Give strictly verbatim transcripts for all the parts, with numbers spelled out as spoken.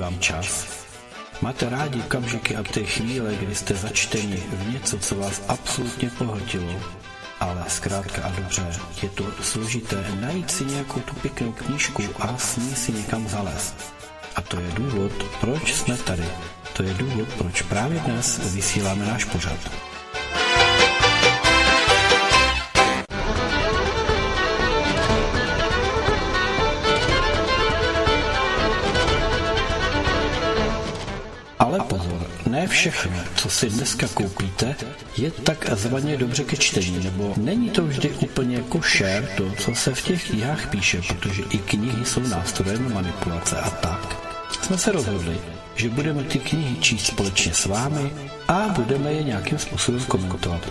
vám čas? Máte rádi okamžiky a ty chvíle, kdy jste začteni v něco, co vás absolutně pohltilo? Ale zkrátka a dobře, je to složité najít si nějakou tu pěknou knížku a s ní si někam zalézt. A to je důvod, proč jsme tady. To je důvod, proč právě dnes vysíláme náš pořad. Ale pozor, ne všechno, co si dneska koupíte, je takzvaně dobře ke čtení, nebo není to vždy úplně košer to, co se v těch knihách píše, protože i knihy jsou nástrojem manipulace a tak. Jsme se rozhodli, že budeme ty knihy číst společně s vámi a budeme je nějakým způsobem komentovat.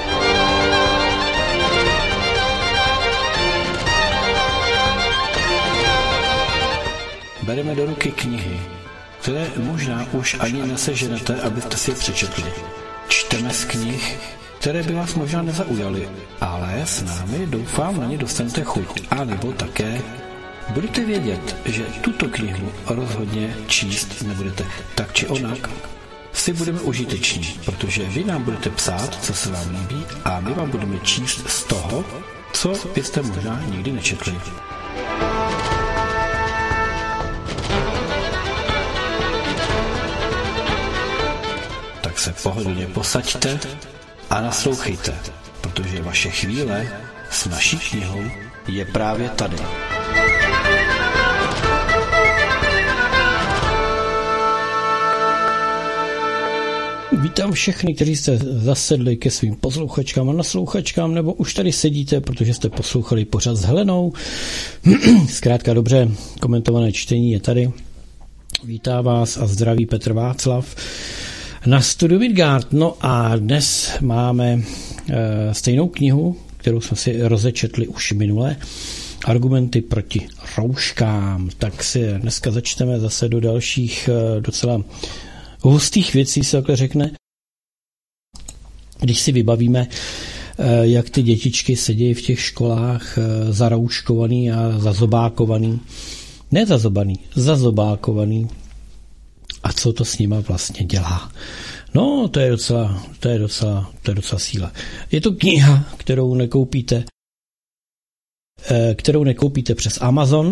Bereme do ruky knihy, které možná už ani neseženete, abyste si je přečetli. Čteme z knih, které by vás možná nezaujaly, ale s námi doufám na ně dostanete chuť. A nebo také budete vědět, že tuto knihu rozhodně číst nebudete. Tak či onak si budeme užiteční, protože vy nám budete psát, co se vám líbí, a my vám budeme číst z toho, co byste možná nikdy nečetli. Se pohodlně posaďte a naslouchejte, protože vaše chvíle s naší knihou je právě tady. Vítám všechny, kteří jste zasedli ke svým posluchačkám a naslouchačkám, nebo už tady sedíte, protože jste poslouchali pořad s Helenou. Zkrátka dobře, komentované čtení je tady. Vítá vás a zdraví Petr Václav na studiu Midgard. No a dnes máme e, stejnou knihu, kterou jsme si rozečetli už minule, Argumenty proti rouškám. Tak si dneska začneme zase do dalších e, docela hustých věcí, se takhle řekne. Když si vybavíme, e, jak ty dětičky sedí v těch školách e, zarouškovaný a zazobákovaný. Ne zazobaný, zazobákovaný. A co to s nima vlastně dělá? No, to je docela, to je docela, to je docela síla. Je to kniha, kterou nekoupíte, kterou nekoupíte přes Amazon.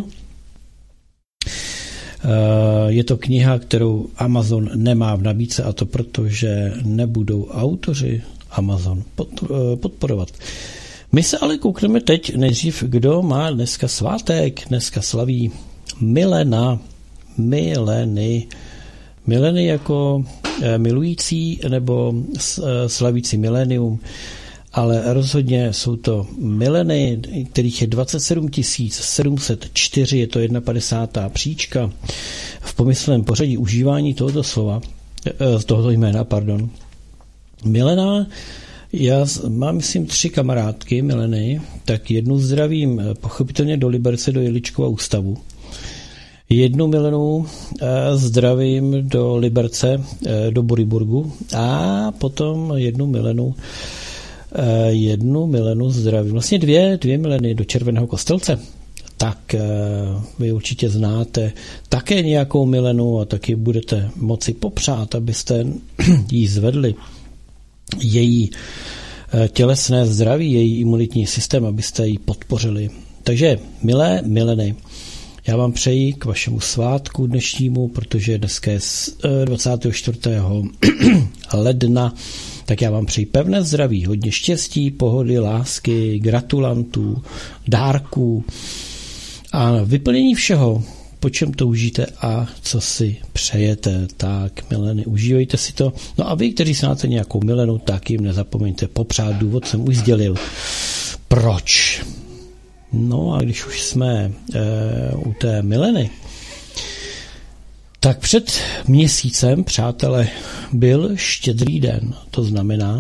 Je to kniha, kterou Amazon nemá v nabídce, a to proto, že nebudou autoři Amazon podporovat. My se ale koukneme teď nejdřív, kdo má dneska svátek. Dneska slaví Milena, Mileny, Mileny jako milující nebo slavící milenium, ale rozhodně jsou to mileny, kterých je dvacet sedm tisíc sedm set čtyři, je to padesátá jedna příčka v pomyslném pořadí užívání tohoto slova, tohoto jména, pardon. Milena, já mám, myslím, tři kamarádky mileny, tak jednu zdravím pochopitelně do Liberce, do Jeličkova ústavu. Jednu Milenu zdravím do Liberce, do Boriburgu, a potom jednu Milenu, jednu Milenu zdravím, vlastně dvě, dvě Mileny do Červeného Kostelce. Tak vy určitě znáte také nějakou Milenu a taky budete moci popřát, abyste jí zvedli, její tělesné zdraví, její imunitní systém, abyste ji podpořili. Takže milé Mileny, já vám přeji k vašemu svátku dnešnímu, protože dneska je dvacátého čtvrtého ledna, tak já vám přeji pevné zdraví, hodně štěstí, pohody, lásky, gratulantů, dárků a vyplnění všeho, po čem toužíte a co si přejete. Tak, mileny, užívejte si to. No a vy, kteří znáte nějakou milenu, tak jim nezapomeňte popřát, důvod jsem už sdělil. Proč? No a když už jsme e, u té Mileny, tak před měsícem, přátelé, byl Štědrý den. To znamená,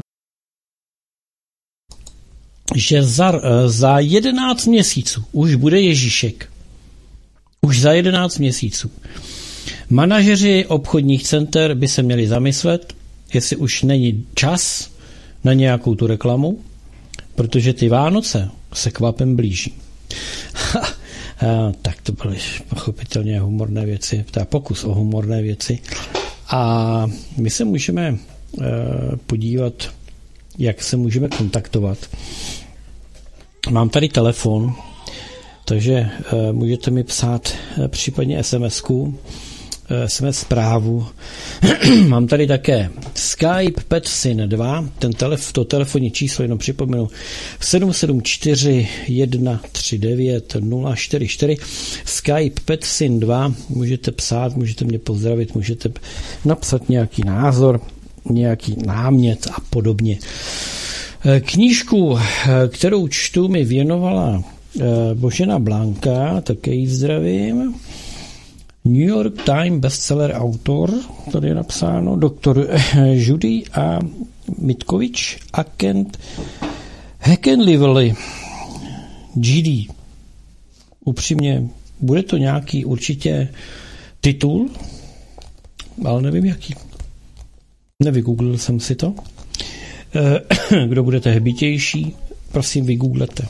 že za, za jedenáct měsíců už bude Ježíšek. Už za jedenáct měsíců. Manažeři obchodních center by se měli zamyslet, jestli už není čas na nějakou tu reklamu, protože ty Vánoce se kvapem blíží. tak to byly pochopitelně humorné věci, to je pokus o humorné věci. A my se můžeme podívat, jak se můžeme kontaktovat. Mám tady telefon, takže můžete mi psát případně es em esku, es em es zprávu. Mám tady také Skype PetSyn dva, ten telef, to telefonní číslo, jenom připomenu, sedm sedm čtyři jedna tři devět nula čtyři čtyři. Skype PetSyn dva, můžete psát, můžete mě pozdravit, můžete napsat nějaký názor, nějaký námět a podobně. Knížku, kterou čtu, mi věnovala Božena Blanka, také jí zdravím. New York Times bestseller autor, tady je napsáno, doktor Judy a Mitkovič a Kent Heckenlively G D. Upřímně, bude to nějaký určitě titul, ale nevím jaký. Nevygooglil jsem si to. Kdo budete hbitější, prosím vygooglete.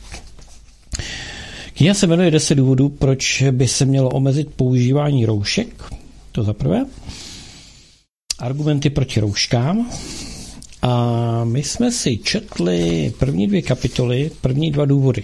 Kniha se jmenuje deset důvodů, proč by se mělo omezit používání roušek. To za prvé. Argumenty proti rouškám. A my jsme si četli první dvě kapitoly, první dva důvody.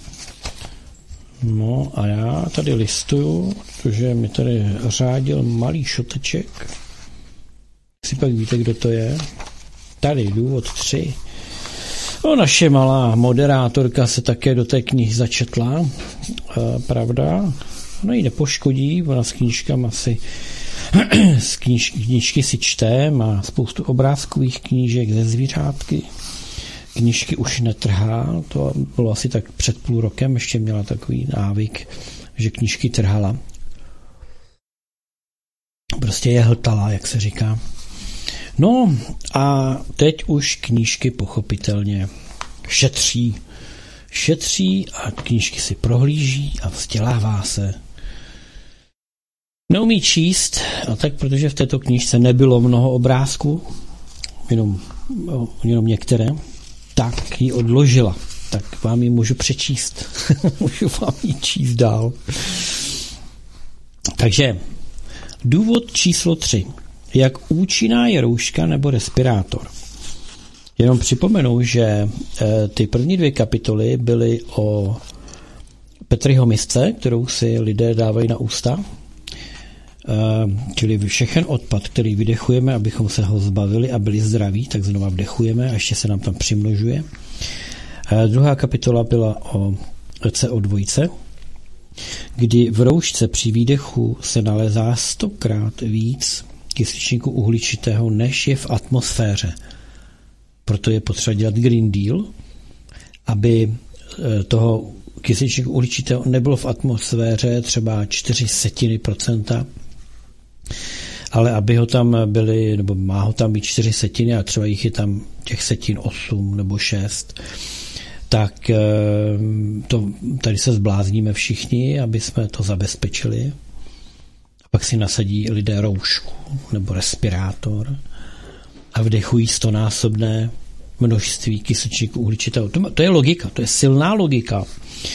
No a já tady listuju, protože mi tady řádil malý šoteček. Si pak víte, kdo to je. Tady důvod tři. No, naše malá moderátorka se také do té knihy začetla, e, pravda. Ona ji nepoškodí, ona s knížkama si z kníž, knížky si čte, má spoustu obrázkových knížek ze zvířátky. Knížky už netrhá, to bylo asi tak před půl rokem, ještě měla takový návyk, že knížky trhala. Prostě je hltala, jak se říká. No a teď už knížky pochopitelně šetří. Šetří a knížky si prohlíží a vzdělává se. Neumí číst, a tak protože v této knížce nebylo mnoho obrázků, jenom, jenom některé, tak ji odložila. Tak vám ji můžu přečíst. Můžu vám ji číst dál. Takže důvod číslo tři. Jak účinná je rouška nebo respirátor? Jenom připomenu, že ty první dvě kapitoly byly o Petriho misce, kterou si lidé dávají na ústa, čili všechen odpad, který vydechujeme, abychom se ho zbavili a byli zdraví, tak znova vdechujeme a ještě se nám tam přimnožuje. Druhá kapitola byla o C O dva, kdy v roušce při výdechu se nalézá stokrát víc kysličníku uhličitého, než je v atmosféře. Proto je potřeba dělat Green Deal, aby toho kysličníku uhličitého nebylo v atmosféře třeba čtyři setiny procenta, ale aby ho tam byly, nebo má ho tam být čtyři setiny a třeba jich je tam těch setin osm nebo šest, tak to, tady se zblázníme všichni, aby jsme to zabezpečili. Pak si nasadí lidé roušku nebo respirátor a vdechují stonásobné množství kysličníku uhličitého. To, to je logika, to je silná logika.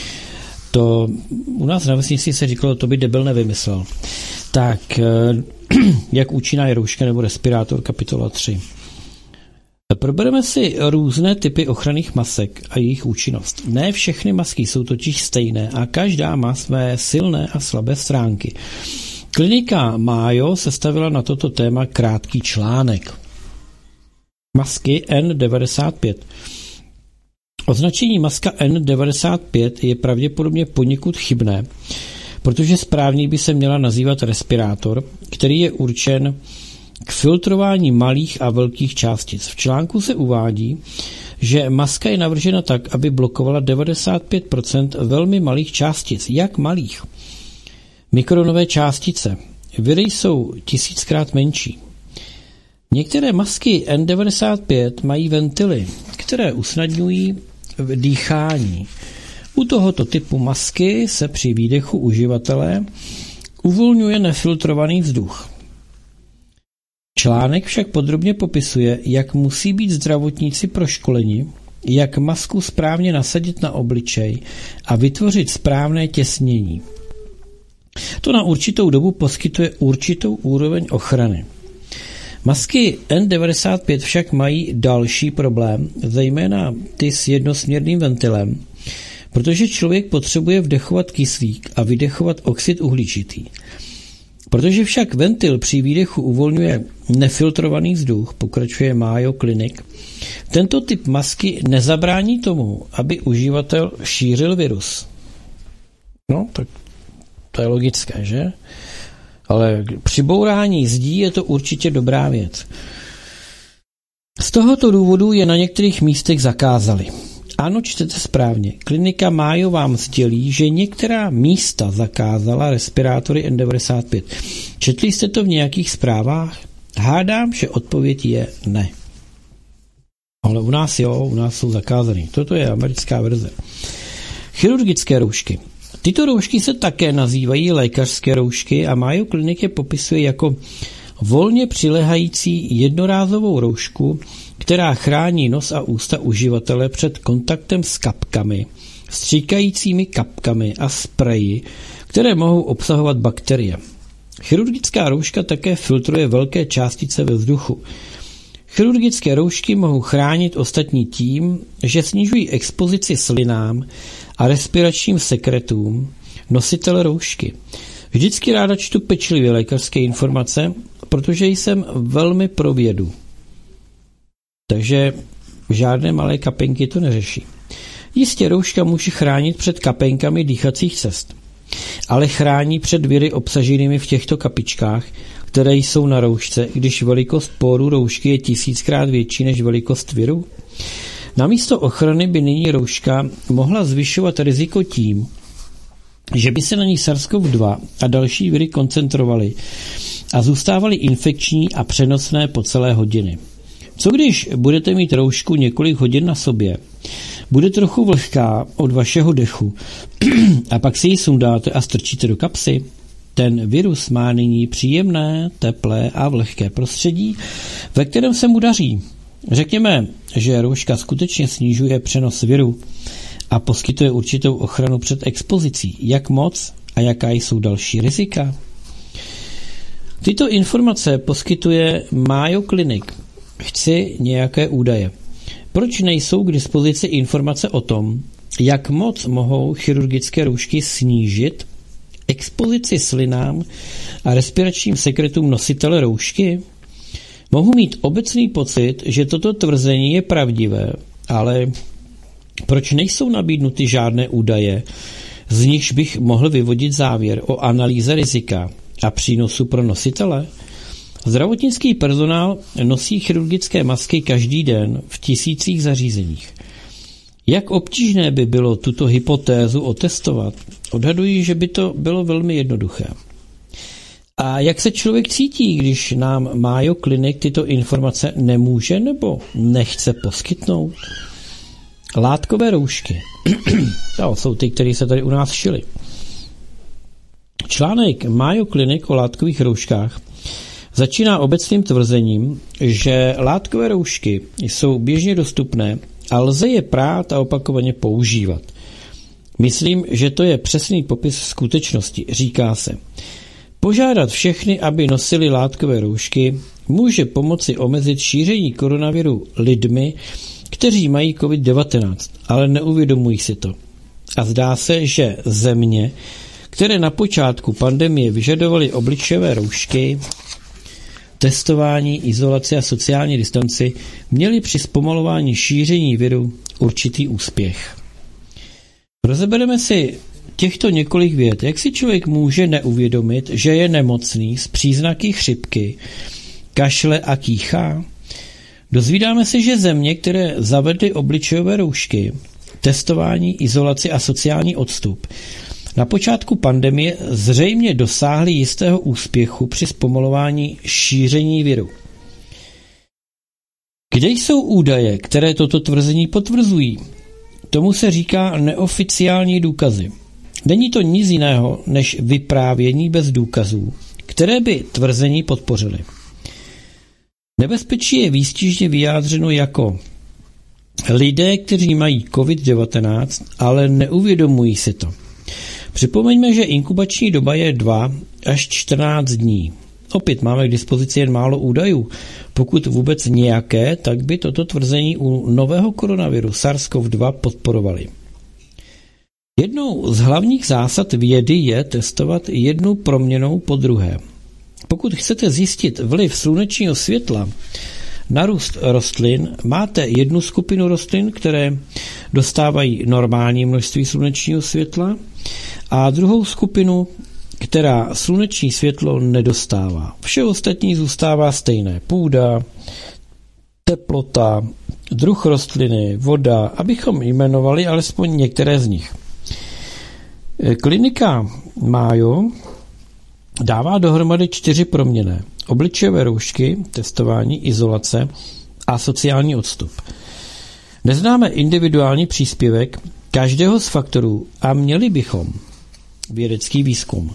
To u nás na vesnici se říkalo, to by debil nevymyslel. Tak, jak účinná je rouška nebo respirátor, kapitola tři. Probereme si různé typy ochranných masek a jejich účinnost. Ne všechny masky jsou totiž stejné a každá má své silné a slabé stránky. Klinika Mayo sestavila na toto téma krátký článek. Masky N devadesát pět. Označení maska N devadesát pět je pravděpodobně poněkud chybné, protože správně by se měla nazývat respirátor, který je určen k filtrování malých a velkých částic. V článku se uvádí, že maska je navržena tak, aby blokovala devadesát pět procent velmi malých částic. Jak malých? Mikronové částice. Viry jsou tisíckrát menší. Některé masky N devadesát pět mají ventily, které usnadňují dýchání. U tohoto typu masky se při výdechu uživatele uvolňuje nefiltrovaný vzduch. Článek však podrobně popisuje, jak musí být zdravotníci proškoleni, jak masku správně nasadit na obličej a vytvořit správné těsnění. To na určitou dobu poskytuje určitou úroveň ochrany. Masky N devadesát pět však mají další problém, zejména ty s jednosměrným ventilem, protože člověk potřebuje vdechovat kyslík a vydechovat oxid uhličitý. Protože však ventil při výdechu uvolňuje nefiltrovaný vzduch, pokračuje Mayo Clinic, tento typ masky nezabrání tomu, aby uživatel šířil virus. No, tak to je logické, že? Ale při bourání zdí je to určitě dobrá věc. Z tohoto důvodu je na některých místech zakázali. Ano, čtete správně. Klinika Mayo vám sdělí, že některá místa zakázala respirátory N devadesát pět. Četli jste to v nějakých zprávách? Hádám, že odpověď je ne. Ale u nás jo, u nás jsou zakázaný. Toto je americká verze. Chirurgické roušky. Tyto roušky se také nazývají lékařské roušky a Mayo Clinic je popisuje jako volně přilehající jednorázovou roušku, která chrání nos a ústa uživatele před kontaktem s kapkami, stříkajícími kapkami a spreji, které mohou obsahovat bakterie. Chirurgická rouška také filtruje velké částice ve vzduchu. Chirurgické roušky mohou chránit ostatní tím, že snižují expozici slinám a respiračním sekretům nositele roušky. Vždycky ráda čtu pečlivě lékařské informace, protože jsem velmi pro vědu. Takže žádné malé kapenky to neřeší. Jistě rouška může chránit před kapenkami dýchacích cest, ale chrání před viry obsaženými v těchto kapičkách, které jsou na roušce, když velikost póru roušky je tisíckrát větší než velikost viru? Namísto ochrany by nyní rouška mohla zvyšovat riziko tím, že by se na ní SARS-CoV dva a další viry koncentrovaly a zůstávaly infekční a přenosné po celé hodiny. Co když budete mít roušku několik hodin na sobě, bude trochu vlhká od vašeho dechu a pak si ji sundáte a strčíte do kapsy? Ten virus má nyní příjemné, teplé a vlhké prostředí, ve kterém se mu daří. Řekněme, že rouška skutečně snižuje přenos viru a poskytuje určitou ochranu před expozicí. Jak moc a jaká jsou další rizika? Tyto informace poskytuje Mayo Clinic. Chci nějaké údaje. Proč nejsou k dispozici informace o tom, jak moc mohou chirurgické roušky snížit expozici slinám a respiračním sekretům nositele roušky? Mohu mít obecný pocit, že toto tvrzení je pravdivé, ale proč nejsou nabídnuty žádné údaje, z nichž bych mohl vyvodit závěr o analýze rizika a přínosu pro nositele? Zdravotnický personál nosí chirurgické masky každý den v tisících zařízeních. Jak obtížné by bylo tuto hypotézu otestovat? Odhaduji, že by to bylo velmi jednoduché. A jak se člověk cítí, když nám Mayo Clinic tyto informace nemůže nebo nechce poskytnout? Látkové roušky. To jsou ty, které se tady u nás šily. Článek Mayo Clinic o látkových rouškách začíná obecným tvrzením, že látkové roušky jsou běžně dostupné a lze je prát a opakovaně používat. Myslím, že to je přesný popis skutečnosti. Říká se, požádat všechny, aby nosili látkové roušky, může pomoci omezit šíření koronaviru lidmi, kteří mají covid devatenáct, ale neuvědomují si to. A zdá se, že země, které na počátku pandemie vyžadovaly obličejové roušky, testování, izolaci a sociální distanci, měli při zpomalování šíření viru určitý úspěch. Rozebereme si těchto několik vět, jak si člověk může neuvědomit, že je nemocný s příznaky chřipky, kašle a kýchá. Dozvídáme se, že země, které zavedly obličejové roušky, testování, izolaci a sociální odstup, na počátku pandemie zřejmě dosáhly jistého úspěchu při zpomalování šíření viru. Kde jsou údaje, které toto tvrzení potvrzují? Tomu se říká neoficiální důkazy. Není to nic jiného než vyprávění bez důkazů, které by tvrzení podpořily. Nebezpečí je výstižně vyjádřeno jako lidé, kteří mají covid devatenáct, ale neuvědomují si to. Připomeňme, že inkubační doba je dva až čtrnáct dní. Opět máme k dispozici jen málo údajů. Pokud vůbec nějaké, tak by toto tvrzení u nového koronaviru SARS-C o V dva podporovali. Jednou z hlavních zásad vědy je testovat jednu proměnnou po druhé. Pokud chcete zjistit vliv slunečního světla na růst rostlin, máte jednu skupinu rostlin, které dostávají normální množství slunečního světla, a druhou skupinu, která sluneční světlo nedostává. Vše ostatní zůstává stejné. Půda, teplota, druh rostliny, voda, abychom jmenovali alespoň některé z nich. Klinika Mayo dává dohromady čtyři proměnné. Obličejové roušky, testování, izolace a sociální odstup. Neznáme individuální příspěvek každého z faktorů a měli bychom vědecký výzkum.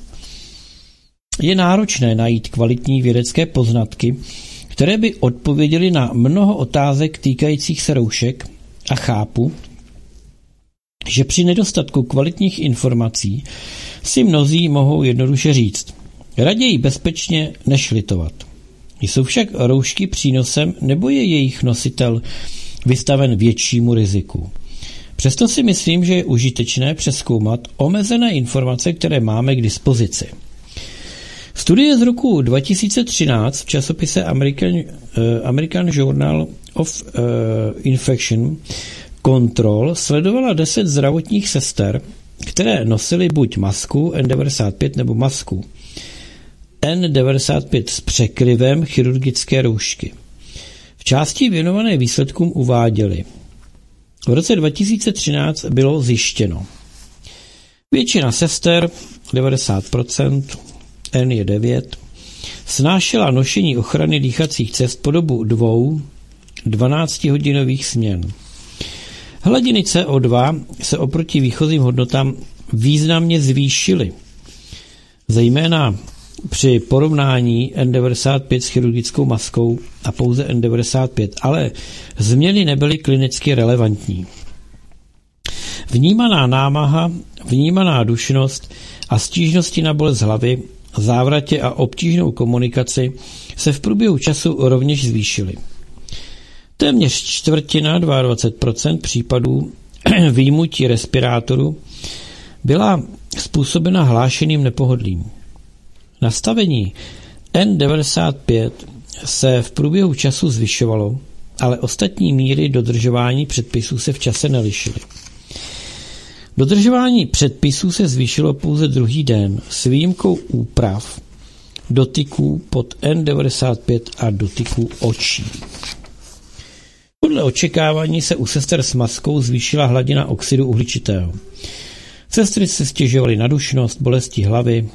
Je náročné najít kvalitní vědecké poznatky, které by odpověděly na mnoho otázek týkajících se roušek, a chápu, že při nedostatku kvalitních informací si mnozí mohou jednoduše říct: raději bezpečně než litovat. Jsou však roušky přínosem, nebo je jejich nositel vystaven většímu riziku? Přesto si myslím, že je užitečné přezkoumat omezené informace, které máme k dispozici. Studie z roku dva tisíce třináct v časopise American, uh, American Journal of uh, Infection Control sledovala deset zdravotních sester, které nosily buď masku N devadesát pět nebo masku N devadesát pět s překryvem chirurgické roušky. V části věnované výsledkům uváděli: v roce dva tisíce třináct bylo zjištěno: většina sester, devadesát procent, N je devět, snášela nošení ochrany dýchacích cest po dobu dvou dvanáctihodinových směn. Hladiny C O dva se oproti výchozím hodnotám významně zvýšily, zejména při porovnání N devadesát pět s chirurgickou maskou a pouze N devadesát pět, ale změny nebyly klinicky relevantní. Vnímaná námaha, vnímaná dušnost a stížnosti na bolest hlavy, závratě a obtížnou komunikaci se v průběhu času rovněž zvýšily. Téměř čtvrtina, dvacet dva procent případů vyjmutí respirátoru byla způsobena hlášeným nepohodlím. Nastavení N devadesát pět se v průběhu času zvyšovalo, ale ostatní míry dodržování předpisů se v čase nelišily. Dodržování předpisů se zvýšilo pouze druhý den s výjimkou úprav dotyků pod N devadesát pět a dotyků očí. Podle očekávání se u sester s maskou zvýšila hladina oxidu uhličitého. Sestry se stěžovaly na dušnost, bolesti hlavy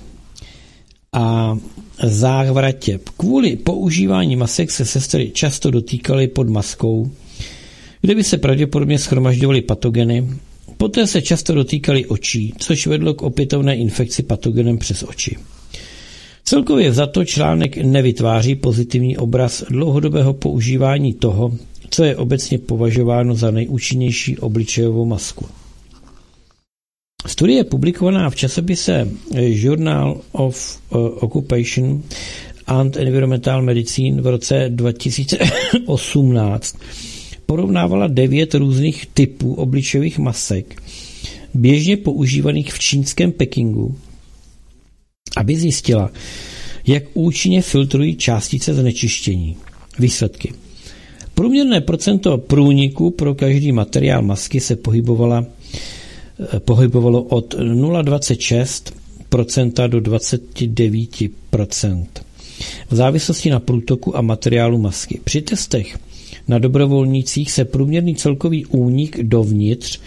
a závratě. Kvůli používání masek se sestry často dotýkaly pod maskou, kde by se pravděpodobně shromažďovaly patogeny. Poté se často dotýkaly očí, což vedlo k opětovné infekci patogenem přes oči. Celkově vzato článek nevytváří pozitivní obraz dlouhodobého používání toho, co je obecně považováno za nejúčinnější obličejovou masku. Studie publikovaná v časopise Journal of Occupation and Environmental Medicine v roce dva tisíce osmnáct porovnávala devět různých typů obličejových masek, běžně používaných v čínském Pekingu, aby zjistila, jak účinně filtrují částice znečištění. Výsledky. Průměrné procento průniku pro každý materiál masky se pohybovala, pohybovalo od nula celá dvacet šest procenta do dvacet devět procent v závislosti na průtoku a materiálu masky. Při testech na dobrovolnících se průměrný celkový únik dovnitř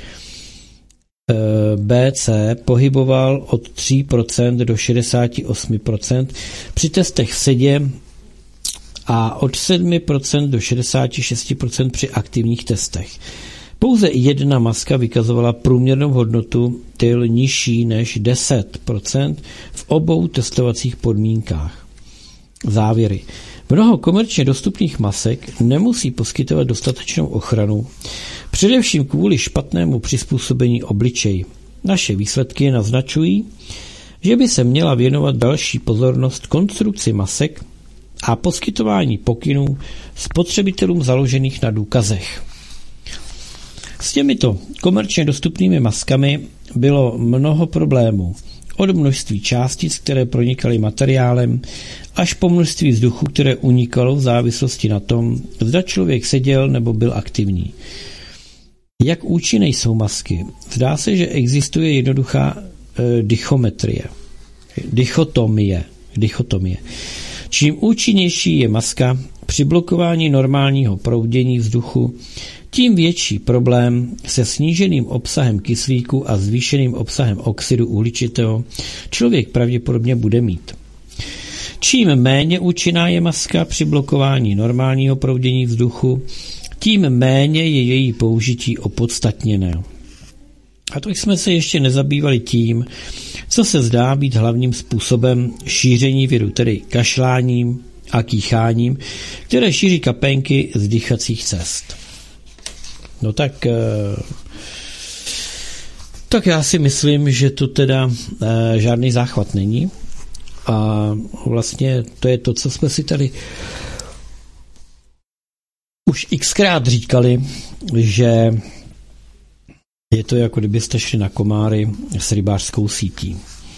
B C pohyboval od tři procenta do šedesát osm procent, při testech v sedě a od sedm procent do šedesát šest procent při aktivních testech. Pouze jedna maska vykazovala průměrnou hodnotu T I L nižší než deset procent v obou testovacích podmínkách. Závěry. Mnoho komerčně dostupných masek nemusí poskytovat dostatečnou ochranu Především kvůli špatnému přizpůsobení obličeji. Naše výsledky naznačují, že by se měla věnovat další pozornost konstrukci masek a poskytování pokynů spotřebitelům založených na důkazech. S těmito komerčně dostupnými maskami bylo mnoho problémů. Od množství částic, které pronikaly materiálem, až po množství vzduchu, které unikalo v závislosti na tom, zda člověk seděl nebo byl aktivní. Jak účinné jsou masky? Zdá se, že existuje jednoduchá e, dichometrie. Dichotomie. Dichotomie. Čím účinnější je maska při blokování normálního proudění vzduchu, tím větší problém se sníženým obsahem kyslíku a zvýšeným obsahem oxidu uhličitého člověk pravděpodobně bude mít. Čím méně účinná je maska při blokování normálního proudění vzduchu, tím méně je její použití opodstatněné. A to jsme se ještě nezabývali tím, co se zdá být hlavním způsobem šíření viru, tedy kašláním a kýcháním, které šíří kapénky z dýchacích cest. No tak, tak já si myslím, že to teda žádný záchvat není. A vlastně to je to, co jsme si tady už xkrát říkali, že je to jako kdybyste šli na komáry s rybářskou sítí.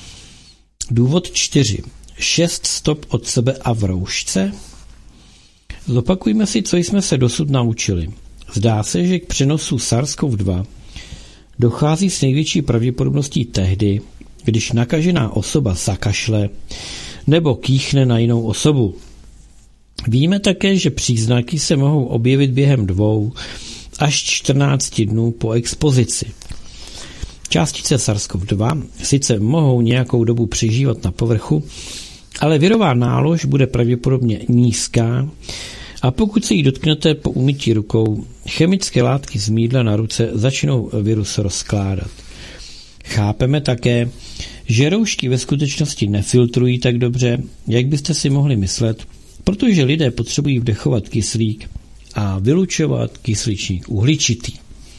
Důvod čtyři. Šest stop od sebe a v roušce. Zopakujme si, co jsme se dosud naučili. Zdá se, že k přenosu SARS-C o V dva dochází s největší pravděpodobností tehdy, když nakažená osoba zakašle nebo kýchne na jinou osobu. Víme také, že příznaky se mohou objevit během dvou až čtrnácti dnů po expozici. Částice SARS-C o V dva sice mohou nějakou dobu přežívat na povrchu, ale virová nálož bude pravděpodobně nízká a pokud se jí dotknete po umytí rukou, chemické látky z mýdla na ruce začnou virus rozkládat. Chápeme také, že roušky ve skutečnosti nefiltrují tak dobře, jak byste si mohli myslet, protože lidé potřebují vdechovat kyslík a vylučovat kysličník uhličitý.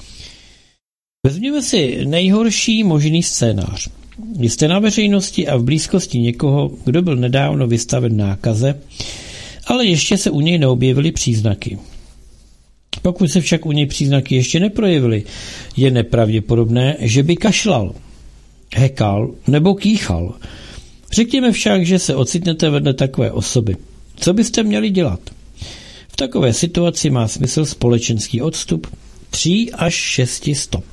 Vezměme si nejhorší možný scénář. Jste na veřejnosti a v blízkosti někoho, kdo byl nedávno vystaven nákaze, ale ještě se u něj neobjevily příznaky. Pokud se však u něj příznaky ještě neprojevily, je nepravděpodobné, že by kašlal, hekal nebo kýchal. Řekněme však, že se ocitnete vedle takové osoby. Co byste měli dělat? V takové situaci má smysl společenský odstup tři až šest stop.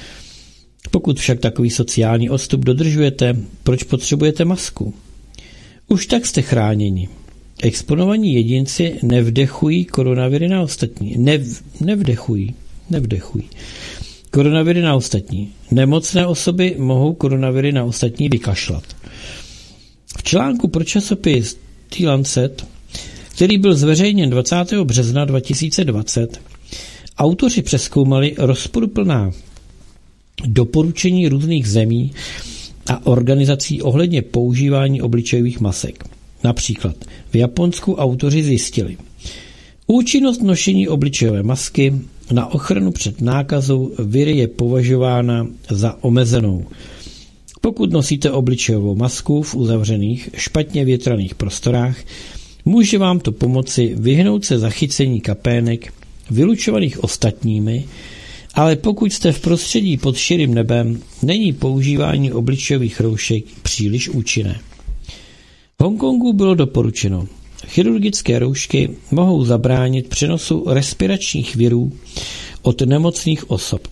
Pokud však takový sociální odstup dodržujete, proč potřebujete masku? Už tak jste chráněni. Exponovaní jedinci nevdechují koronaviry na ostatní. Nev, nevdechují. Nevdechují. Koronaviry na ostatní. Nemocné osoby mohou koronaviry na ostatní vykašlat. V článku pro časopis The Lancet, který byl zveřejněn dvacátého března dva tisíce dvacet, autoři přezkoumali rozporuplná doporučení různých zemí a organizací ohledně používání obličejových masek. Například v Japonsku autoři zjistili účinnost nošení obličejové masky na ochranu před nákazou viry je považována za omezenou. Pokud nosíte obličejovou masku v uzavřených, špatně větraných prostorách, může vám to pomoci vyhnout se zachycení kapének vylučovaných ostatními, ale pokud jste v prostředí pod širým nebem, není používání obličejových roušek příliš účinné. V Hongkongu bylo doporučeno, chirurgické roušky mohou zabránit přenosu respiračních virů od nemocných osob.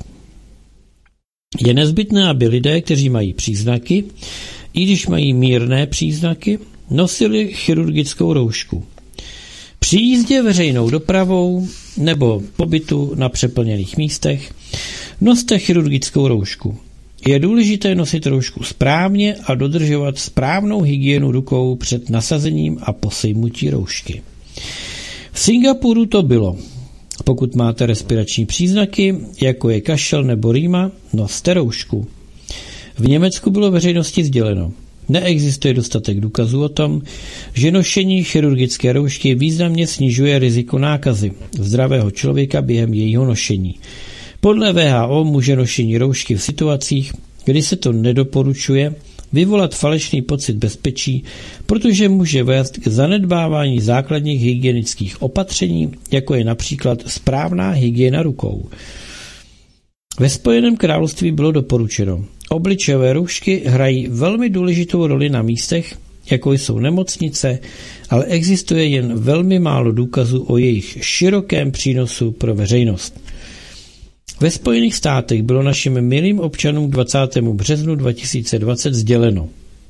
Je nezbytné, aby lidé, kteří mají příznaky, i když mají mírné příznaky, nosili chirurgickou roušku. Při jízdě veřejnou dopravou nebo pobytu na přeplněných místech noste chirurgickou roušku. Je důležité nosit roušku správně a dodržovat správnou hygienu rukou před nasazením a po sejmutí roušky. V Singapuru to bylo. Pokud máte respirační příznaky, jako je kašel nebo rýma, noste roušku. V Německu bylo veřejnosti sděleno. Neexistuje dostatek důkazů o tom, že nošení chirurgické roušky významně snižuje riziko nákazy zdravého člověka během jejího nošení. Podle W H O může nošení roušky v situacích, kdy se to nedoporučuje, vyvolat falešný pocit bezpečí, protože může vést k zanedbávání základních hygienických opatření, jako je například správná hygiena rukou. Ve Spojeném království bylo doporučeno. Obličejové roušky hrají velmi důležitou roli na místech, jako jsou nemocnice, ale existuje jen velmi málo důkazů o jejich širokém přínosu pro veřejnost. Ve Spojených státech bylo našim milým občanům k dvacátého března dva tisíce dvacet sděleno.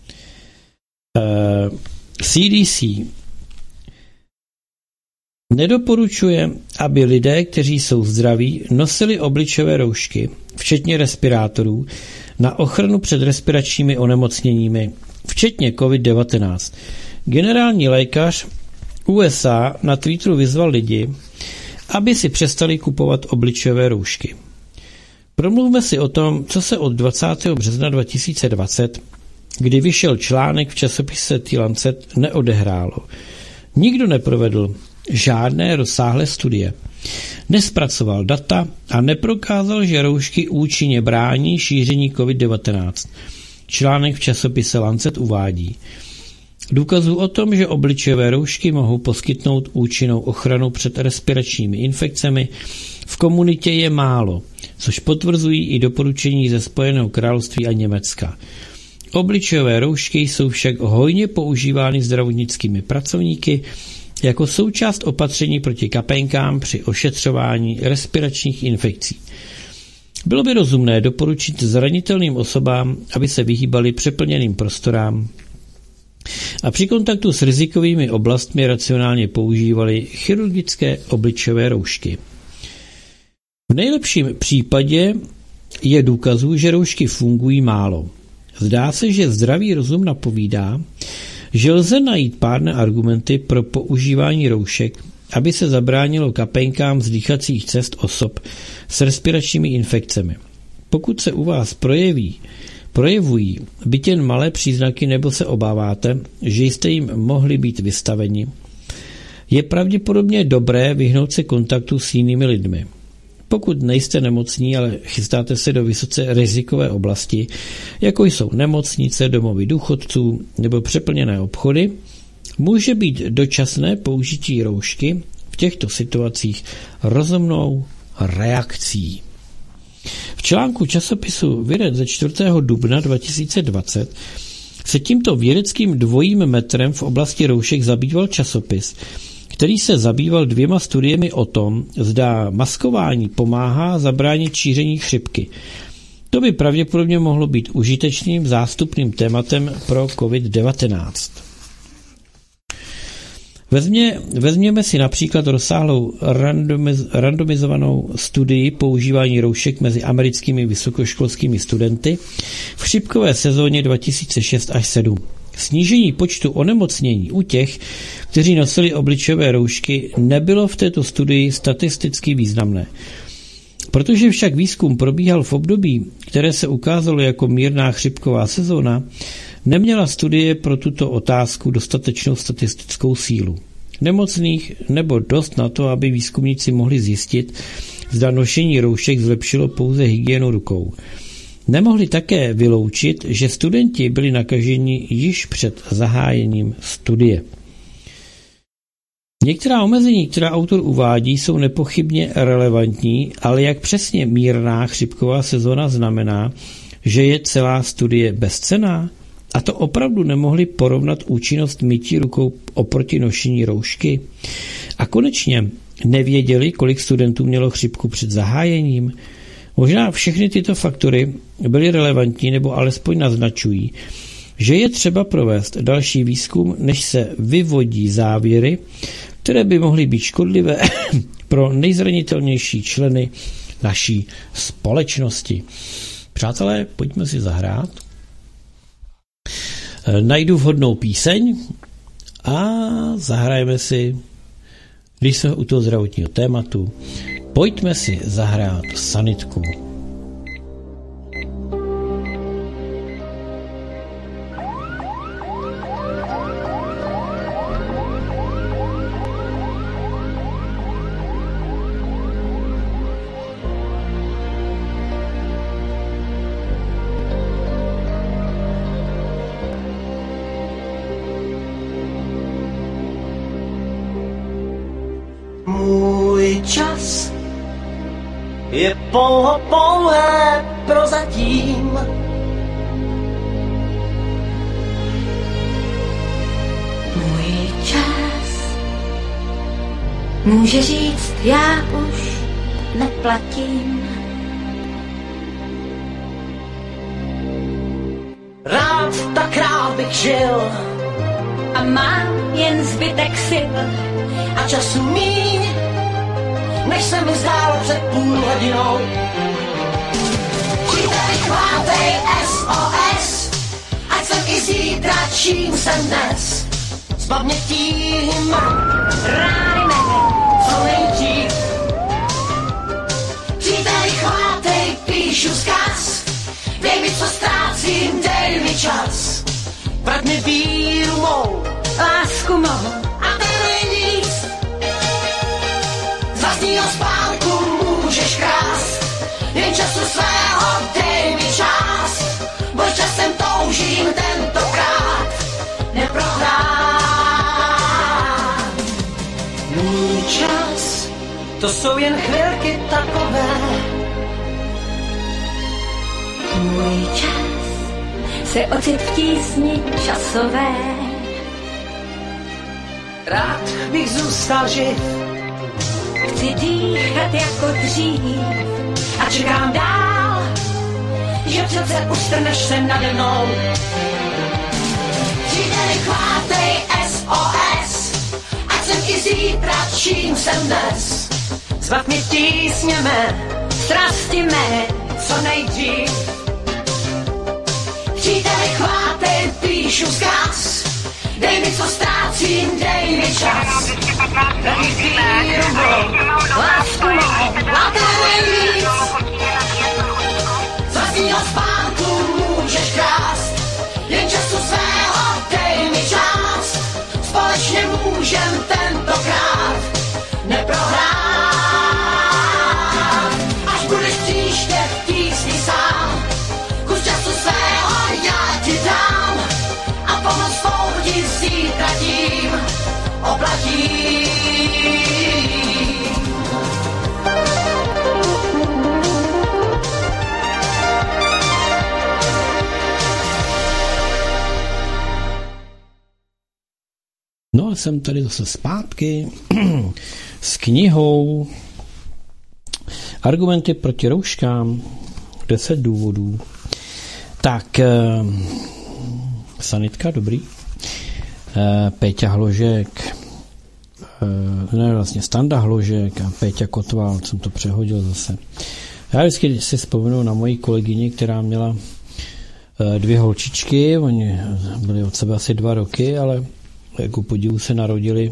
C D C nedoporučuje, aby lidé, kteří jsou zdraví, nosili obličejové roušky, včetně respirátorů, na ochranu před respiračními onemocněními, včetně covid devatenáct. Generální lékař U S A na Twitteru vyzval lidi, aby si přestali kupovat obličejové roušky. Promluvme si o tom, co se od dvacátého března dva tisíce dvacet, kdy vyšel článek v časopise The Lancet, neodehrálo. Nikdo neprovedl žádné rozsáhlé studie. Nespracoval data a neprokázal, že roušky účinně brání šíření covid devatenáct. Článek v časopise Lancet uvádí: důkazů o tom, že obličejové roušky mohou poskytnout účinnou ochranu před respiračními infekcemi, v komunitě je málo, což potvrzují i doporučení ze Spojeného království a Německa. Obličejové roušky jsou však hojně používány zdravotnickými pracovníky jako součást opatření proti kapénkám při ošetřování respiračních infekcí. Bylo by rozumné doporučit zranitelným osobám, aby se vyhýbali přeplněným prostorám a při kontaktu s rizikovými oblastmi racionálně používali chirurgické obličejové roušky. V nejlepším případě je důkazů, že roušky fungují málo. Zdá se, že zdravý rozum napovídá, že lze najít pádné argumenty pro používání roušek, aby se zabránilo kapénkám z dýchacích cest osob s respiračními infekcemi. Pokud se u vás projeví, projevují byť jen malé příznaky nebo se obáváte, že jste jim mohli být vystaveni, je pravděpodobně dobré vyhnout se kontaktu s jinými lidmi. Pokud nejste nemocní, ale chystáte se do vysoce rizikové oblasti, jako jsou nemocnice, domovy důchodců nebo přeplněné obchody, může být dočasné použití roušky v těchto situacích rozumnou reakcí. V článku časopisu Vědec ze čtvrtého dubna dva tisíce dvacet se tímto vědeckým dvojím metrem v oblasti roušek zabýval časopis, který se zabýval dvěma studiemi o tom, zda maskování pomáhá zabránit šíření chřipky. To by pravděpodobně mohlo být užitečným zástupným tématem pro covid devatenáct. Vezmě, vezměme si například rozsáhlou randomiz, randomizovanou studii používání roušek mezi americkými vysokoškolskými studenty v chřipkové sezóně dva tisíce šest až sedm. Snížení počtu onemocnění u těch, kteří nosili obličejové roušky, nebylo v této studii statisticky významné. Protože však výzkum probíhal v období, které se ukázalo jako mírná chřipková sezóna, neměla studie pro tuto otázku dostatečnou statistickou sílu. Nemocných nebo dost na to, aby výzkumníci mohli zjistit, zda nošení roušek zlepšilo pouze hygienu rukou. Nemohli také vyloučit, že studenti byli nakaženi již před zahájením studie. Některá omezení, která autor uvádí, jsou nepochybně relevantní, ale jak přesně mírná chřipková sezóna znamená, že je celá studie bezcenná? A to opravdu nemohli porovnat účinnost mytí rukou oproti nošení roušky? A konečně nevěděli, kolik studentů mělo chřipku před zahájením? Možná všechny tyto faktory byly relevantní nebo alespoň naznačují, že je třeba provést další výzkum, než se vyvodí závěry, které by mohly být škodlivé pro nejzranitelnější členy naší společnosti. Přátelé, pojďme si zahrát. Najdu vhodnou píseň a zahrajeme si, když jsme u toho zdravotního tématu, pojďme si zahrát sanitku. je pouho pouhé prozatím. Můj čas může říct, já už neplatím. Rád tak rád bych žil A mám jen zbytek sil a času míň, než se mi zdálo před půl hodinou. Příteli, chvátej S O S, ať jsem i zítra, čím jsem dnes. Zbav mě tím, rány mé, co nejdřív. Příteli, chvátej, píšu vzkaz, dej mi, co ztrácím, dej mi čas. Vrať mi víru mou, lásku mou a to není nic. Z vlastního spánku můžeš krást, jen času svého dej mi čas. Boj časem toužím tentokrát neprohrát. Můj čas, to jsou jen chvilky takové. Můj čas se ocit v tísni časové. Rád bych zůstal živ, Chci dýchat jako dřív a čekám dál, že přece ustrneš se nade mnou. Příteli, chvátej S O S, ať jsem i zítra, čím jsem dnes. Zbav mě tísně mé, strasti mé, co nejdřív. Příteli, chvátej, píšu vzkaz, dej mi, co ztrácím, dej mi čas. Dej mi víru mou, lásku mou, a to nejvíc. Z vlastního spánku můžeš krást, jen času svého dej mi čas. Společně můžem tentokrát neprohrát. Až budeš příště v tísni sám, kus času svého já ti dám a pomoc svou ti zítra tím oplatím. No a jsem tady zase zpátky s knihou Argumenty proti rouškám, deset důvodů. Tak, sanitka, dobrý. Péťa Hložek, ne vlastně Standa Hložek a Péťa Kotval, jsem to přehodil zase. Já vždycky si vzpomenu na moji kolegyni, která měla dvě holčičky, oni byli od sebe asi dva roky, ale jako podivu se narodili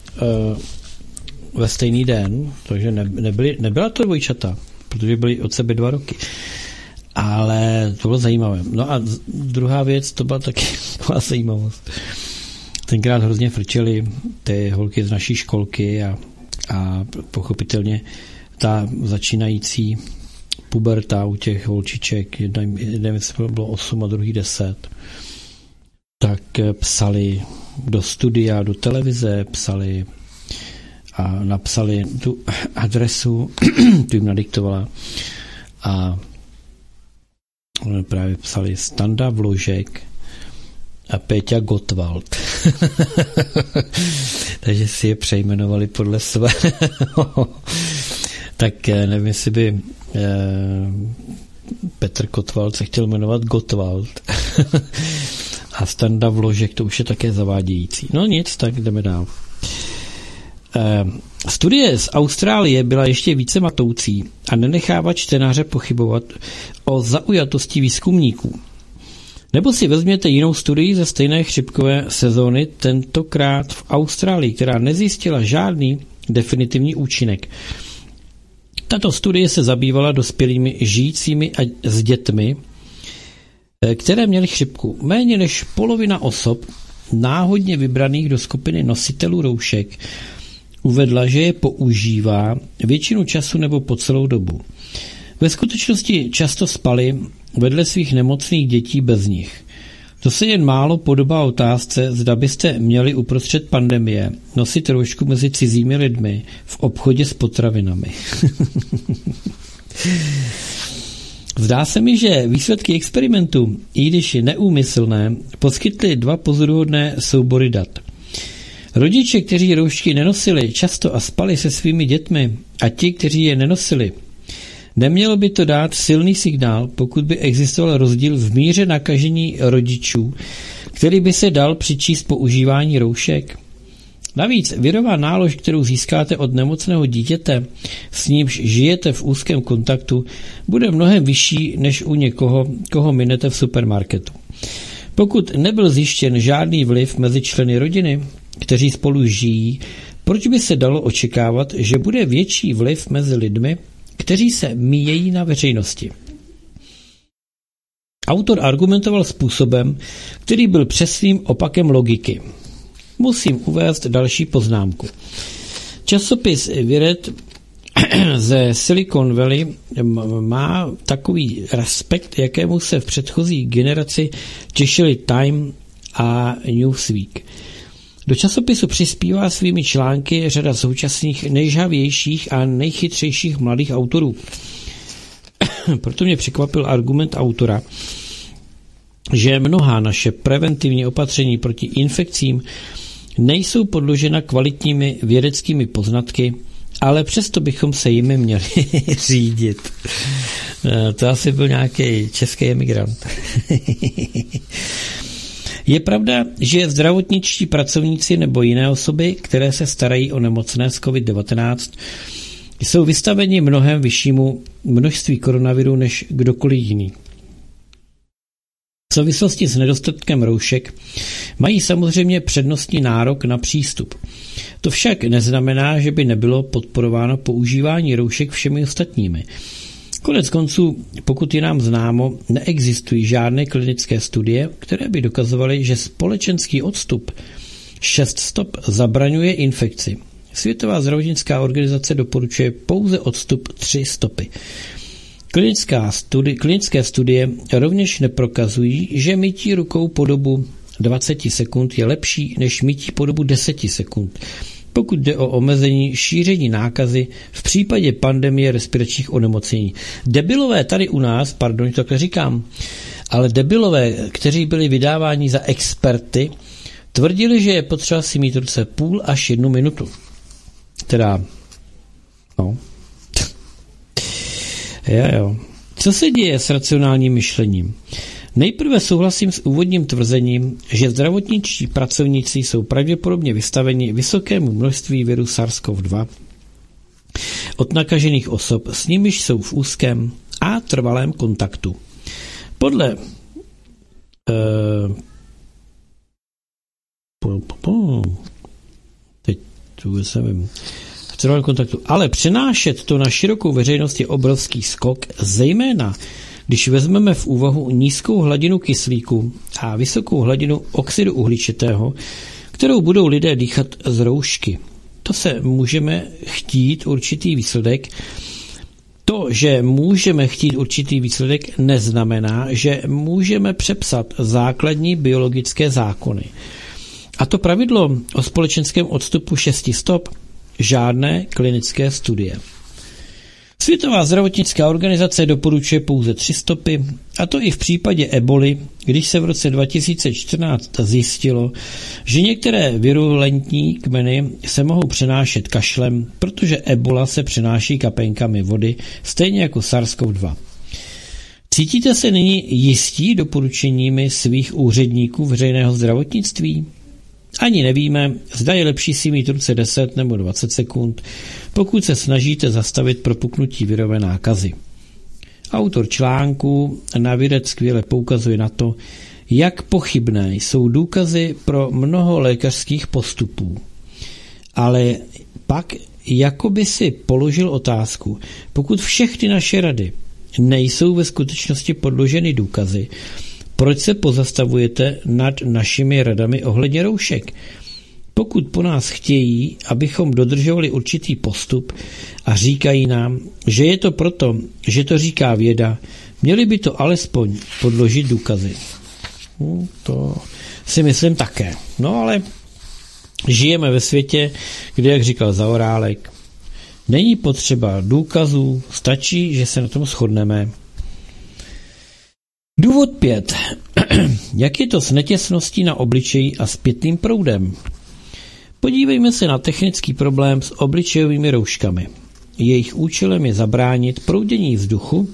ve stejný den, takže nebyly, nebyla to dvojčata, protože byli od sebe dva roky. Ale to bylo zajímavé. No a druhá věc, to byla taky taková zajímavost. Tenkrát hrozně frčely ty holky z naší školky a, a pochopitelně ta začínající puberta u těch holčiček, jedna, jedna věc bylo osm a druhý deset, tak psali do studia, do televize, psali a napsali tu adresu, tu jim nadiktovala a právě psali Standa Vložek a Péťa Gottwald. Takže si je přejmenovali podle svého. Tak nevím, jestli by eh, Petr Gottwald se chtěl jmenovat Gottwald. A Standa Vložek, to už je také zavádějící. No nic, tak jdeme dál. Eh, studie z Austrálie byla ještě více matoucí a nenechává čtenáře pochybovat o zaujatosti výzkumníků. Nebo si vezměte jinou studii ze stejné chřipkové sezóny, tentokrát v Austrálii, která nezjistila žádný definitivní účinek. Tato studie se zabývala dospělými žijícími a s dětmi, které měly chřipku. Méně než polovina osob náhodně vybraných do skupiny nositelů roušek uvedla, že je používá většinu času nebo po celou dobu. Ve skutečnosti často spali vedle svých nemocných dětí bez nich. To se jen málo podobá otázce, zda byste měli uprostřed pandemie nosit roušku mezi cizími lidmi v obchodě s potravinami. Zdá se mi, že výsledky experimentu, i když neúmyslné, poskytly dva pozoruhodné soubory dat. Rodiče, kteří roušky nenosili často a spali se svými dětmi, a ti, kteří je nenosili, nemělo by to dát silný signál, pokud by existoval rozdíl v míře nakažení rodičů, který by se dal přičíst používání roušek. Navíc virová nálož, kterou získáte od nemocného dítěte, s nímž žijete v úzkém kontaktu, bude mnohem vyšší než u někoho, koho minete v supermarketu. Pokud nebyl zjištěn žádný vliv mezi členy rodiny, kteří spolu žijí, proč by se dalo očekávat, že bude větší vliv mezi lidmi, kteří se míjejí na veřejnosti? Autor argumentoval způsobem, který byl přesným opakem logiky. Musím uvést další poznámku. Časopis Wired ze Silicon Valley má takový respekt, jakému se v předchozí generaci těšili Time a Newsweek. Do časopisu přispívá svými články řada současných nejžhavějších a nejchytřejších mladých autorů. Proto mě překvapil argument autora, že mnohá naše preventivní opatření proti infekcím nejsou podložena kvalitními vědeckými poznatky, ale přesto bychom se jimi měli řídit. To asi byl nějaký český emigrant. Je pravda, že zdravotničtí pracovníci nebo jiné osoby, které se starají o nemocné s covid devatenáct, jsou vystaveni mnohem vyššímu množství koronaviru než kdokoliv jiný. V souvislosti s nedostatkem roušek mají samozřejmě přednostní nárok na přístup. To však neznamená, že by nebylo podporováno používání roušek všemi ostatními. Konec konců, pokud je nám známo, neexistují žádné klinické studie, které by dokazovaly, že společenský odstup šest stop zabraňuje infekci. Světová zdravotnická organizace doporučuje pouze odstup tři stopy. Klinická studi- klinické studie rovněž neprokazují, že mytí rukou po dobu dvacet sekund je lepší než mytí po dobu deset sekund, pokud jde o omezení šíření nákazy v případě pandemie respiračních onemocnění. Debilové tady u nás, pardon, to takhle říkám, ale debilové, kteří byli vydáváni za experty, tvrdili, že je potřeba si mít ruce půl až jednu minutu. Teda, no... Jo, jo. Co se děje s racionálním myšlením? Nejprve souhlasím s úvodním tvrzením, že zdravotničtí pracovníci jsou pravděpodobně vystaveni vysokému množství viru SARS-CoV dva od nakažených osob, s nimiž jsou v úzkém a trvalém kontaktu. Podle uh, po, po, po, teď tu jsem v trvalém kontaktu. Ale přenášet to na širokou veřejnost je obrovský skok, zejména když vezmeme v úvahu nízkou hladinu kyslíku a vysokou hladinu oxidu uhličitého, kterou budou lidé dýchat z roušky. To se můžeme chtít určitý výsledek. To, že můžeme chtít určitý výsledek, neznamená, že můžeme přepsat základní biologické zákony. A to pravidlo o společenském odstupu šesti stop žádné klinické studie. Světová zdravotnická organizace doporučuje pouze tři stopy, a to i v případě eboli, když se v roce dva tisíce čtrnáct zjistilo, že některé virulentní kmeny se mohou přenášet kašlem, protože ebola se přenáší kapénkami vody, stejně jako SARS-CoV dva. Cítíte se nyní jistí doporučeními svých úředníků veřejného zdravotnictví? Ani nevíme, zda je lepší si mít ruce deset nebo dvacet sekund, pokud se snažíte zastavit propuknutí virové nákazy. Autor článku na Wired skvěle poukazuje na to, jak pochybné jsou důkazy pro mnoho lékařských postupů. Ale pak jakoby si položil otázku, pokud všechny naše rady nejsou ve skutečnosti podloženy důkazy, proč se pozastavujete nad našimi radami ohledně roušek? Pokud po nás chtějí, abychom dodržovali určitý postup a říkají nám, že je to proto, že to říká věda, měli by to alespoň podložit důkazy. No, to si myslím také. No ale žijeme ve světě, kde, jak říkal Zaorálek, Není potřeba důkazů, stačí, že se na tom shodneme. Důvod pět. Jak je to s netěsností na obličeji a zpětným proudem? Podívejme se na technický problém s obličejovými rouškami. Jejich účelem je zabránit proudění vzduchu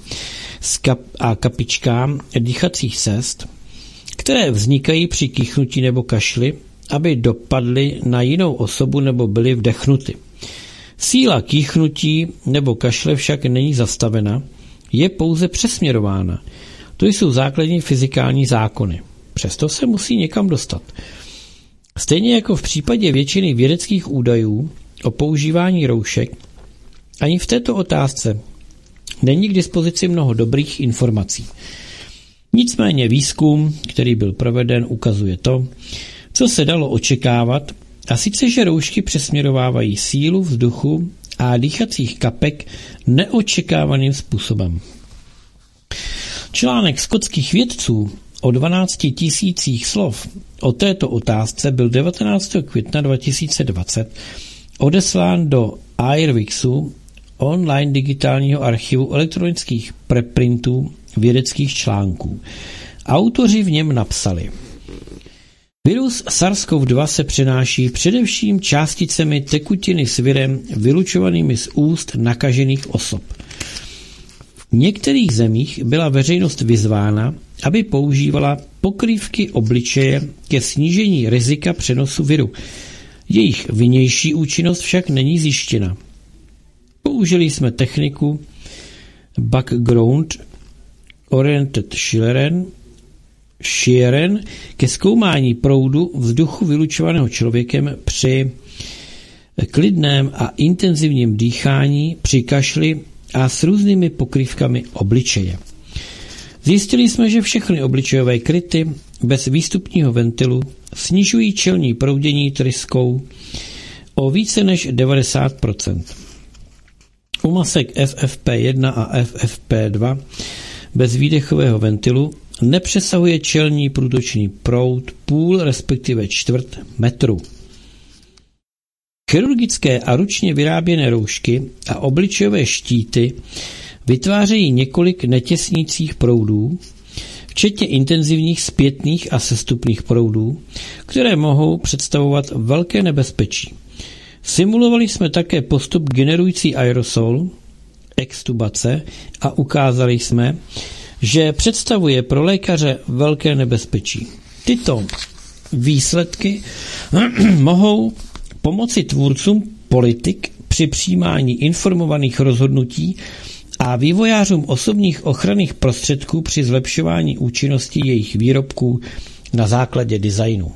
a kapičkám dýchacích cest, které vznikají při kýchnutí nebo kašli, aby dopadly na jinou osobu nebo byly vdechnuty. Síla kýchnutí nebo kašle však není zastavena, je pouze přesměrována. To jsou základní fyzikální zákony. Přesto se musí někam dostat. Stejně jako v případě většiny vědeckých údajů o používání roušek, ani v této otázce není k dispozici mnoho dobrých informací. Nicméně výzkum, který byl proveden, ukazuje to, co se dalo očekávat, a sice, že roušky přesměrovávají sílu vzduchu a dýchacích kapek neočekávaným způsobem. Článek skotských vědců o dvanácti tisících slov o této otázce byl devatenáctého května dva tisíce dvacet odeslán do Airwixu, online digitálního archivu elektronických preprintů vědeckých článků. Autoři v něm napsali: Virus SARS-CoV dva se přenáší především částicemi tekutiny s virem vylučovanými z úst nakažených osob. V některých zemích byla veřejnost vyzvána, aby používala pokrývky obličeje ke snížení rizika přenosu viru. Jejich vnější účinnost však není zjištěna. Použili jsme techniku Background Oriented Shearing Shearing ke zkoumání proudu vzduchu vylučovaného člověkem při klidném a intenzivním dýchání, při kašli a s různými pokrývkami obličeje. Zjistili jsme, že všechny obličejové kryty bez výstupního ventilu snižují čelní proudění tryskou o více než devadesát procent. U masek F F P jedna a F F P dva bez výdechového ventilu nepřesahuje čelní průtočný proud půl, respektive čtvrt metru. Chirurgické a ručně vyráběné roušky a obličejové štíty vytvářejí několik netěsnících proudů, včetně intenzivních zpětných a sestupných proudů, které mohou představovat velké nebezpečí. Simulovali jsme také postup generující aerosol, extubace, a ukázali jsme, že představuje pro lékaře velké nebezpečí. Tyto výsledky mohou pomoci tvůrcům politik při přijímání informovaných rozhodnutí a vývojářům osobních ochranných prostředků při zlepšování účinnosti jejich výrobků na základě designu.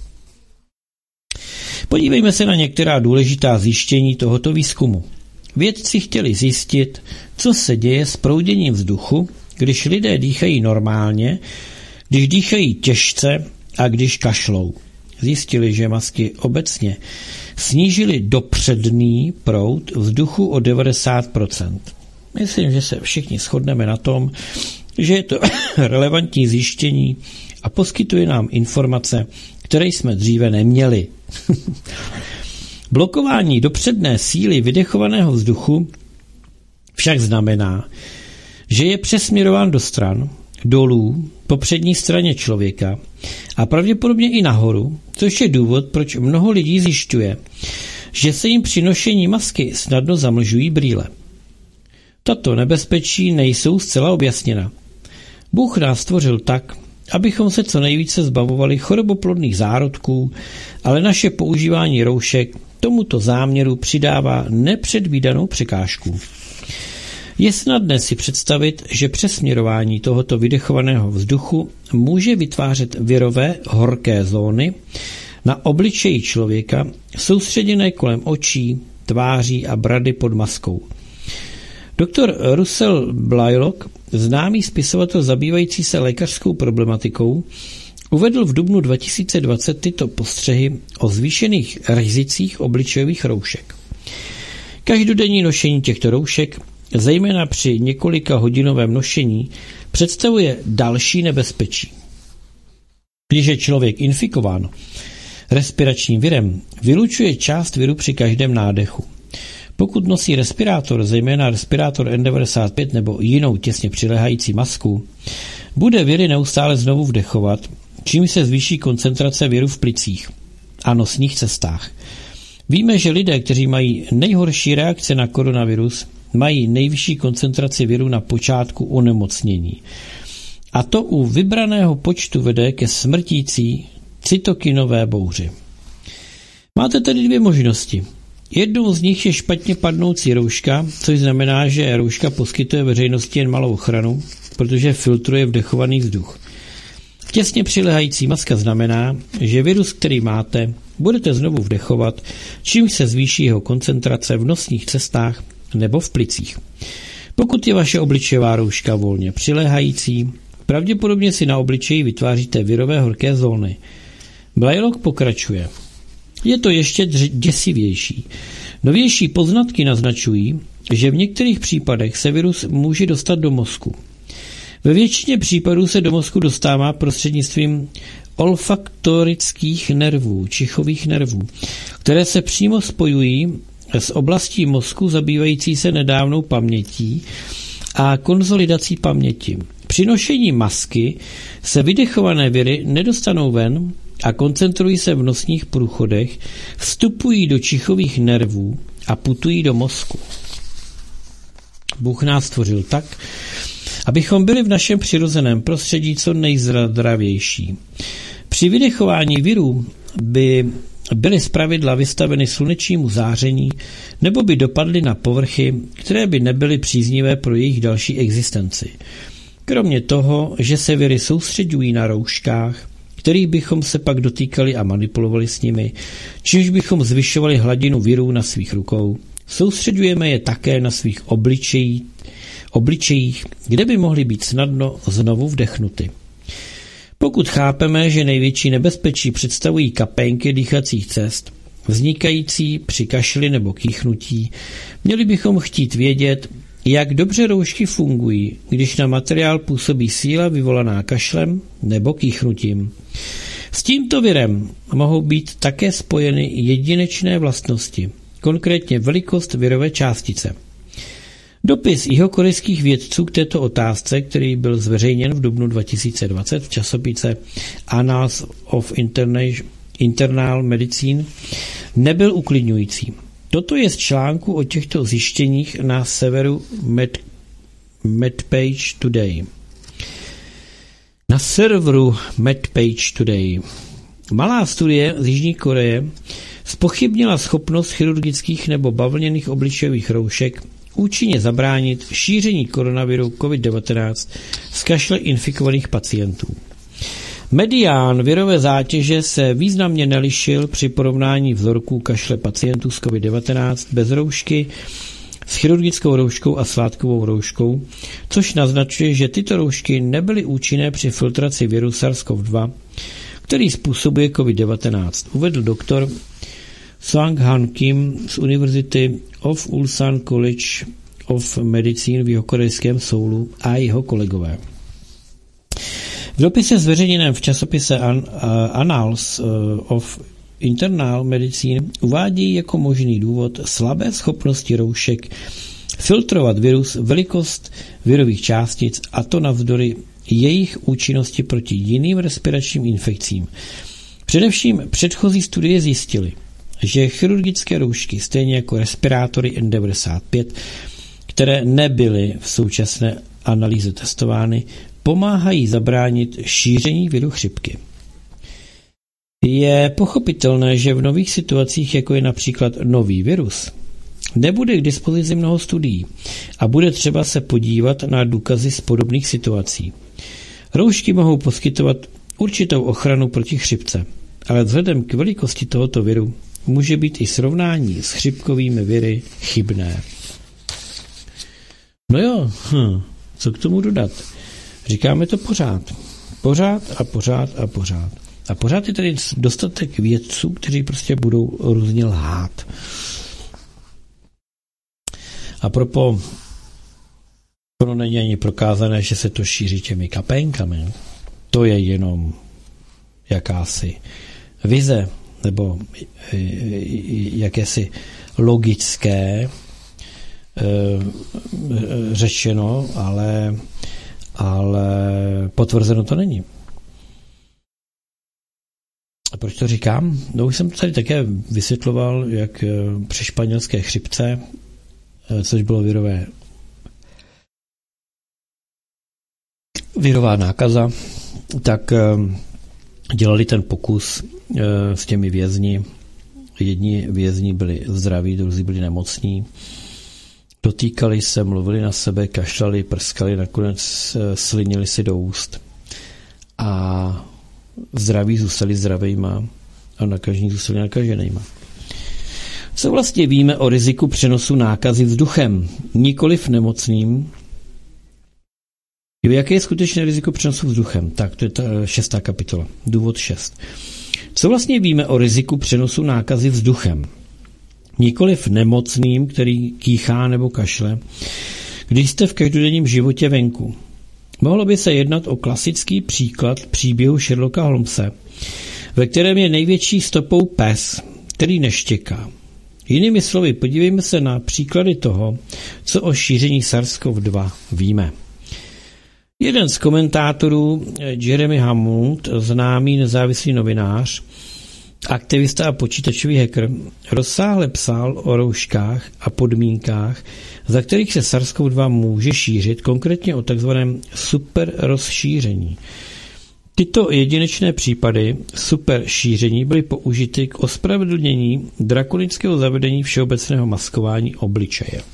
Podívejme se na některá důležitá zjištění tohoto výzkumu. Vědci chtěli zjistit, co se děje s prouděním vzduchu, když lidé dýchají normálně, když dýchají těžce a když kašlou. Zjistili, že masky obecně snížily dopředný proud vzduchu o devadesát procent. Myslím, že se všichni shodneme na tom, že je to relevantní zjištění a poskytuje nám informace, které jsme dříve neměli. Blokování dopředné síly vydechovaného vzduchu však znamená, že je přesměrován do stran, dolů, po přední straně člověka a pravděpodobně i nahoru, což je důvod, proč mnoho lidí zjišťuje, že se jim při nošení masky snadno zamlžují brýle. Tato nebezpečí nejsou zcela objasněna. Bůh nás stvořil tak, abychom se co nejvíce zbavovali choroboplodných zárodků, ale naše používání roušek tomuto záměru přidává nepředvídanou překážku. Je snadné si představit, že přesměrování tohoto vydechovaného vzduchu může vytvářet virové horké zóny na obličeji člověka, soustředěné kolem očí, tváří a brady pod maskou. Doktor Russell Blaylock, známý spisovatel zabývající se lékařskou problematikou, uvedl v dubnu dva tisíce dvacet tyto postřehy o zvýšených rizicích obličejových roušek. Každodenní nošení těchto roušek, zejména při několika hodinovém nošení, představuje další nebezpečí. Když je člověk infikován respiračním virem, vylučuje část viru při každém nádechu. Pokud nosí respirátor, zejména respirátor N devadesát pět nebo jinou těsně přiléhající masku, bude viry neustále znovu vdechovat, čímž se zvýší koncentrace viru v plicích a nosních cestách. Víme, že lidé, kteří mají nejhorší reakce na koronavirus, mají nejvyšší koncentraci viru na počátku onemocnění. A to u vybraného počtu vede ke smrtící cytokinové bouři. Máte tedy dvě možnosti. Jednou z nich je špatně padnoucí rouška, což znamená, že rouška poskytuje veřejnosti jen malou ochranu, protože filtruje vdechovaný vzduch. Těsně přilehající maska znamená, že virus, který máte, budete znovu vdechovat, čímž se zvýší jeho koncentrace v nosních cestách nebo v plicích. Pokud je vaše obličejová rouška volně přiléhající, pravděpodobně si na obličeji vytváříte virové horké zóny. Blaylock pokračuje. Je to ještě děsivější. Novější poznatky naznačují, že v některých případech se virus může dostat do mozku. Ve většině případů se do mozku dostává prostřednictvím olfaktorických nervů, čichových nervů, které se přímo spojují s oblastí mozku zabývající se nedávnou pamětí a konzolidací paměti. Při nošení masky se vydechované viry nedostanou ven a koncentrují se v nosních průchodech, vstupují do čichových nervů a putují do mozku. Bůh nás stvořil tak, abychom byli v našem přirozeném prostředí co nejzdravější. Při vydechování virů by byly zpravidla vystaveny slunečnímu záření nebo by dopadly na povrchy, které by nebyly příznivé pro jejich další existenci. Kromě toho, že se viry soustředují na rouškách, kterých bychom se pak dotýkali a manipulovali s nimi, čímž bychom zvyšovali hladinu virů na svých rukou, soustředujeme je také na svých obličejích, obličejích, kde by mohly být snadno znovu vdechnuty. Pokud chápeme, že největší nebezpečí představují kapénky dýchacích cest, vznikající při kašli nebo kýchnutí, měli bychom chtít vědět, jak dobře roušky fungují, když na materiál působí síla vyvolaná kašlem nebo kýchnutím. S tímto virem mohou být také spojeny jedinečné vlastnosti, konkrétně velikost virové částice. Dopis jihokorejských vědců k této otázce, který byl zveřejněn v dubnu dva tisíce dvacet v časopise Annals of Internal Medicine, nebyl uklidňující. Toto je z článku o těchto zjištěních na severu Med, MedPage Today. Na serveru MedPage Today. Malá studie z Jižní Koreje zpochybnila schopnost chirurgických nebo bavlněných obličejových roušek účinně zabránit šíření koronaviru COVID devatenáct z kašle infikovaných pacientů. Medián virové zátěže se významně nelišil při porovnání vzorků kašle pacientů s COVID devatenáct bez roušky s chirurgickou rouškou a sládkovou rouškou, což naznačuje, že tyto roušky nebyly účinné při filtraci viru SARS-CoV dva, který způsobuje COVID devatenáct, uvedl doktor Sang Han Kim z Univerzity of Ulsan College of Medicine v jihokorejském Soulu a jeho kolegové. V dopise zveřejněném v časopise Annals of Internal Medicine uvádí jako možný důvod slabé schopnosti roušek filtrovat virus velikost virových částic, a to navzdory jejich účinnosti proti jiným respiračním infekcím. Především předchozí studie zjistily, že chirurgické roušky, stejně jako respirátory N devadesát pět, které nebyly v současné analýze testovány, pomáhají zabránit šíření viru chřipky. Je pochopitelné, že v nových situacích, jako je například nový virus, nebude k dispozici mnoho studií a bude třeba se podívat na důkazy z podobných situací. Roušky mohou poskytovat určitou ochranu proti chřipce, ale vzhledem k velikosti tohoto viru může být i srovnání s chřipkovými viry chybné. No jo, hm, co k tomu dodat? Říkáme to pořád. Pořád a pořád a pořád. A pořád je tady dostatek vědců, kteří prostě budou různě lhát. A propo, ono není ani prokázané, že se to šíří těmi kapénkami. To je jenom jakási vize, nebo jakési logické řečeno, ale, ale potvrzeno to není. A proč to říkám? No už jsem tady také vysvětloval, jak při španělské chřipce, což bylo virové, virová nákaza, tak dělali ten pokus s těmi vězni. Jedni vězni byli zdraví, druzí byli nemocní. Dotýkali se, mluvili na sebe, kašlali, prskali, nakonec slinili si do úst. A zdraví zůstali zdravejma a nakažení zůstali nakaženejma. Co vlastně víme o riziku přenosu nákazy vzduchem, nikoliv nemocným? Jaké je skutečné riziko přenosu vzduchem? Tak, to je ta šestá kapitola. Důvod šest. Co vlastně víme o riziku přenosu nákazy vzduchem? Nikoliv nemocným, který kýchá nebo kašle, když jste v každodenním životě venku. Mohlo by se jednat o klasický příklad příběhu Sherlocka Holmese, ve kterém je největší stopou pes, který neštěká. Jinými slovy, podívejme se na příklady toho, co o šíření SARS-CoV dva víme. Jeden z komentátorů, Jeremy Hammond, známý nezávislý novinář, aktivista a počítačový hacker, rozsáhle psal o rouškách a podmínkách, za kterých se SARS-CoV dva může šířit, konkrétně o takzvaném super rozšíření. Tyto jedinečné případy super šíření byly použity k ospravedlnění drakonického zavedení všeobecného maskování obličeje.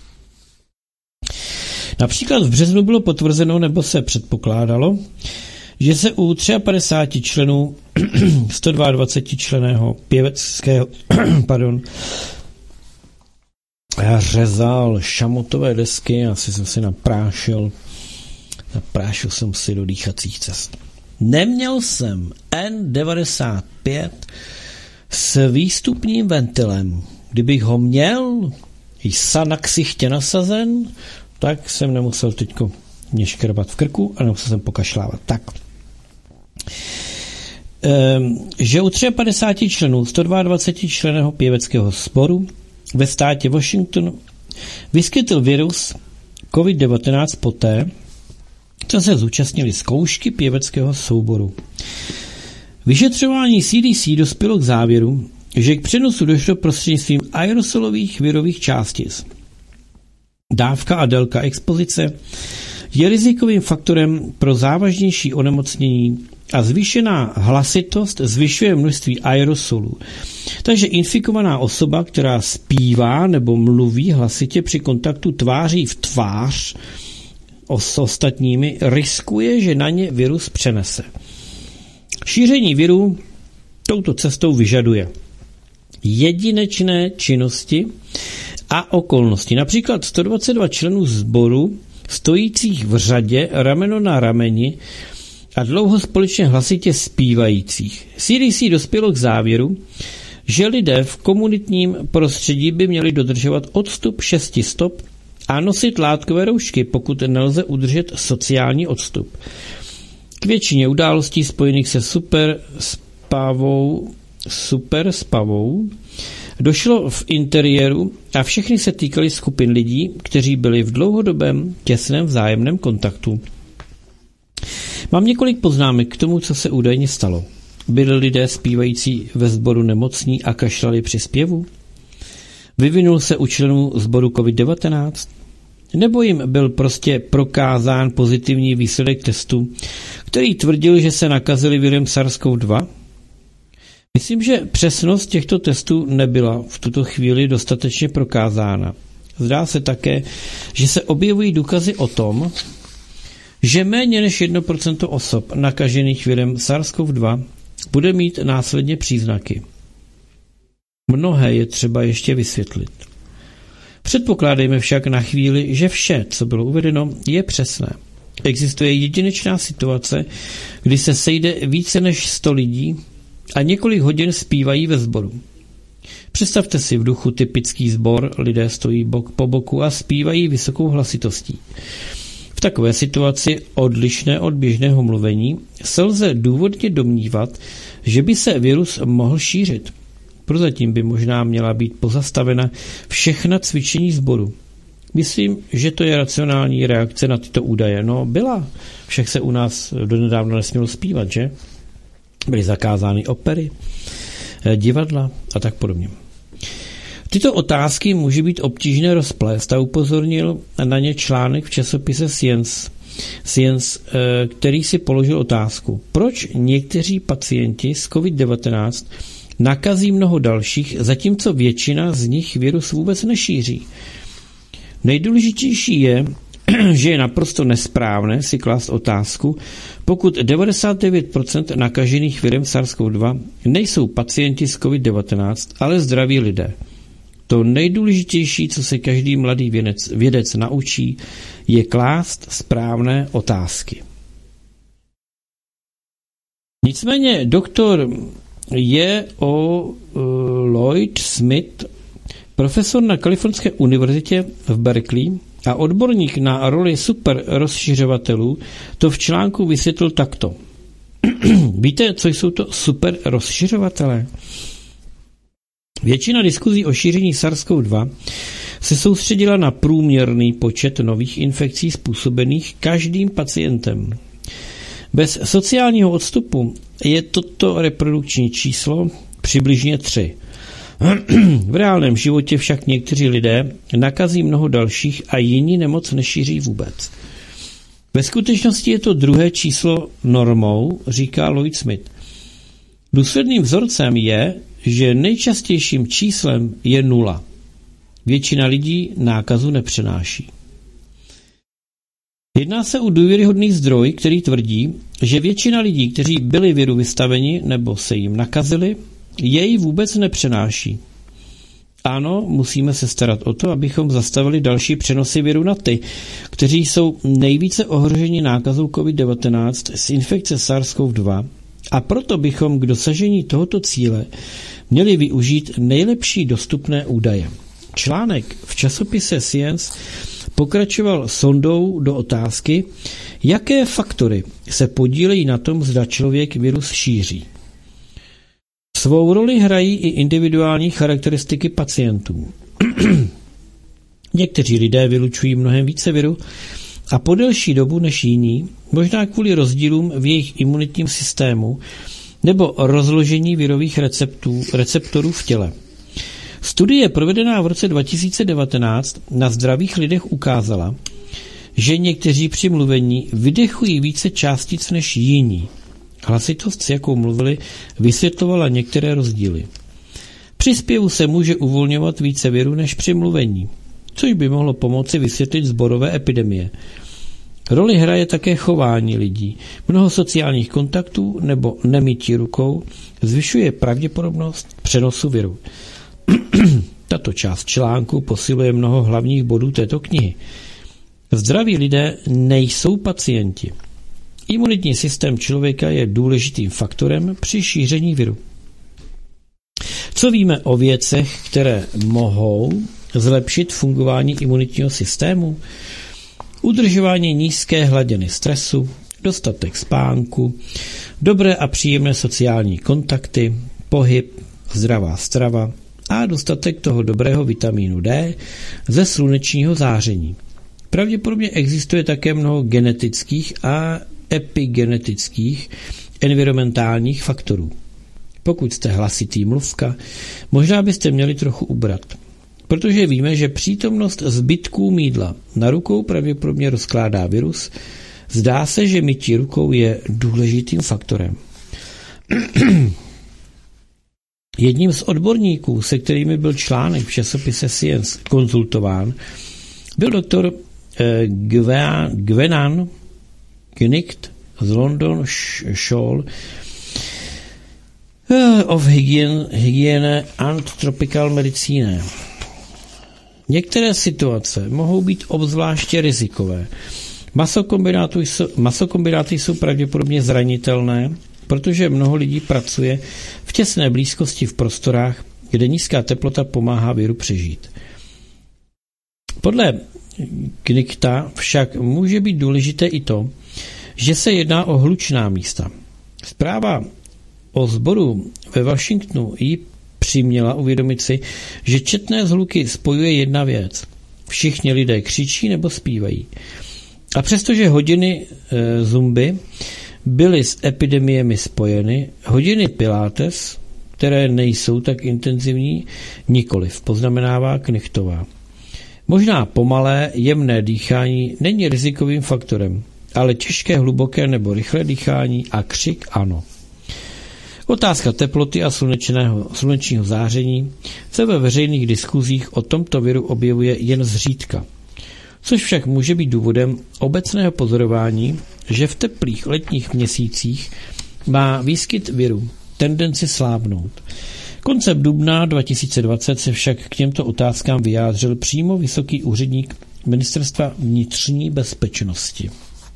Například v březnu bylo potvrzeno nebo se předpokládalo, že se u padesát tři členů sto dvacet dva členného pěveckého pardon, já řezal šamotové desky, asi jsem si naprášil naprášil jsem si do dýchacích cest. Neměl jsem N devadesát pět s výstupním ventilem. Kdybych ho měl i na ksichtě nasazen, tak jsem nemusel teďko mě škrbat v krku a nemusel jsem pokašlávat. Tak. Ehm, že u padesát tři členů sto dvacet dva členného pěveckého sboru ve státě Washington vyskytl virus covid devatenáct poté, co se zúčastnili zkoušky pěveckého souboru. Vyšetřování C D C dospělo k závěru, že k přenosu došlo prostřednictvím aerosolových virových částic. Dávka a délka expozice je rizikovým faktorem pro závažnější onemocnění a zvýšená hlasitost zvyšuje množství aerosolů. Takže infikovaná osoba, která zpívá nebo mluví hlasitě při kontaktu tváří v tvář s ostatními, riskuje, že na ně virus přenese. Šíření viru touto cestou vyžaduje jedinečné činnosti a okolnosti. Například sto dvacet dva členů sboru stojících v řadě rameno na rameni a dlouho společně hlasitě zpívajících. C D C dospělo k závěru, že lidé v komunitním prostředí by měli dodržovat odstup šesti stop a nosit látkové roušky, pokud nelze udržet sociální odstup. K většině událostí spojených se super spavou, super spavou došlo v interiéru a všechny se týkaly skupin lidí, kteří byli v dlouhodobém těsném vzájemném kontaktu. Mám několik poznámek k tomu, co se údajně stalo. Byli lidé zpívající ve sboru nemocní a kašlali při zpěvu? Vyvinul se u členů sboru covid devatenáct? Nebo jim byl prostě prokázán pozitivní výsledek testu, který tvrdil, že se nakazili virem SARS-CoV dva? Myslím, že přesnost těchto testů nebyla v tuto chvíli dostatečně prokázána. Zdá se také, že se objevují důkazy o tom, že méně než jedno procento osob nakažených virem SARS-CoV dva bude mít následně příznaky. Mnohé je třeba ještě vysvětlit. Předpokládejme však na chvíli, že vše, co bylo uvedeno, je přesné. Existuje jedinečná situace, kdy se sejde více než sto lidí a několik hodin zpívají ve sboru. Představte si v duchu typický sbor, lidé stojí bok po boku a zpívají vysokou hlasitostí. V takové situaci, odlišné od běžného mluvení, se lze důvodně domnívat, že by se virus mohl šířit. Prozatím by možná měla být pozastavena všechna cvičení sboru. Myslím, že to je racionální reakce na tyto údaje. No byla, však se u nás donedávna nesmělo zpívat, že? Byly zakázány opery, divadla a tak podobně. Tyto otázky může být obtížné rozplést a upozornil na ně článek v časopise Science, Science, který si položil otázku, proč někteří pacienti s covid devatenáct nakazí mnoho dalších, zatímco většina z nich virus vůbec nešíří. Nejdůležitější je, že je naprosto nesprávné si klást otázku, pokud devadesát devět procent nakažených virem SARS-C o V dva nejsou pacienti s covid devatenáct, ale zdraví lidé. To nejdůležitější, co se každý mladý vědec, vědec naučí, je klást správné otázky. Nicméně doktor J O Lloyd Smith, profesor na Kalifornské univerzitě v Berkeley a odborník na roli super rozšiřovatelů, to v článku vysvětlil takto. Víte, co jsou to super rozšiřovatelé? Většina diskuzí o šíření SARS-C o V dva se soustředila na průměrný počet nových infekcí způsobených každým pacientem. Bez sociálního odstupu je toto reprodukční číslo přibližně tři. V reálném životě však někteří lidé nakazí mnoho dalších a jiní nemoc nešíří vůbec. Ve skutečnosti je to druhé číslo normou, říká Lloyd Smith. Důsledným vzorcem je, že nejčastějším číslem je nula. Většina lidí nákazu nepřenáší. Jedná se o důvěryhodný zdroj, který tvrdí, že většina lidí, kteří byli viru vystaveni nebo se jim nakazili, jej vůbec nepřenáší. Ano, musíme se starat o to, abychom zastavili další přenosy viru na ty, kteří jsou nejvíce ohroženi nákazou covid devatenáct z infekce SARS-C o V dva, a proto bychom k dosažení tohoto cíle měli využít nejlepší dostupné údaje. Článek v časopise Science pokračoval sondou do otázky, jaké faktory se podílejí na tom, zda člověk virus šíří. Svou roli hrají i individuální charakteristiky pacientů. Někteří lidé vylučují mnohem více viru a po delší dobu než jiní, možná kvůli rozdílům v jejich imunitním systému nebo rozložení virových receptů, receptorů v těle. Studie provedená v roce dva tisíce devatenáct na zdravých lidech ukázala, že někteří při mluvení vydechují více částic než jiní. Hlasitost, s jakou mluvili, vysvětlovala některé rozdíly. Při zpěvu se může uvolňovat více viru než při mluvení, což by mohlo pomoci vysvětlit sborové epidemie. Roli hraje také chování lidí. Mnoho sociálních kontaktů nebo nemytí rukou zvyšuje pravděpodobnost přenosu viru. Tato část článku posiluje mnoho hlavních bodů této knihy. Zdraví lidé nejsou pacienti. Imunitní systém člověka je důležitým faktorem při šíření viru. Co víme o věcech, které mohou zlepšit fungování imunitního systému? Udržování nízké hladiny stresu, dostatek spánku, dobré a příjemné sociální kontakty, pohyb, zdravá strava a dostatek toho dobrého vitamínu D ze slunečního záření. Pravděpodobně existuje také mnoho genetických a epigenetických environmentálních faktorů. Pokud jste hlasitý mluvka, možná byste měli trochu ubrat, protože víme, že přítomnost zbytků mýdla na rukou pravděpodobně rozkládá virus. Zdá se, že mytí rukou je důležitým faktorem. Jedním z odborníků, se kterými byl článek v časopise Science konzultován, byl doktor eh, Gwenan Knight z London School of Hygiene, Hygiene and Tropical Medicine. Některé situace mohou být obzvláště rizikové. Masokombináty jsou, masokombináty jsou pravděpodobně zranitelné, protože mnoho lidí pracuje v těsné blízkosti v prostorách, kde nízká teplota pomáhá viru přežít. Podle Knighta však může být důležité i to, že se jedná o hlučná místa. Zpráva o sboru ve Washingtonu ji přiměla uvědomit si, že četné zhluky spojuje jedna věc. Všichni lidé křičí nebo zpívají. A přestože hodiny e, zombie byly s epidemiemi spojeny, hodiny pilates, které nejsou tak intenzivní, nikoliv, poznamenává Knechtová. Možná pomalé, jemné dýchání není rizikovým faktorem, ale těžké, hluboké nebo rychlé dýchání a křik ano. Otázka teploty a slunečného, slunečního záření se ve veřejných diskuzích o tomto viru objevuje jen zřídka, což však může být důvodem obecného pozorování, že v teplých letních měsících má výskyt viru tendenci slábnout. Koncem dubna dva tisíce dvacet se však k těmto otázkám vyjádřil přímo vysoký úředník Ministerstva vnitřní bezpečnosti.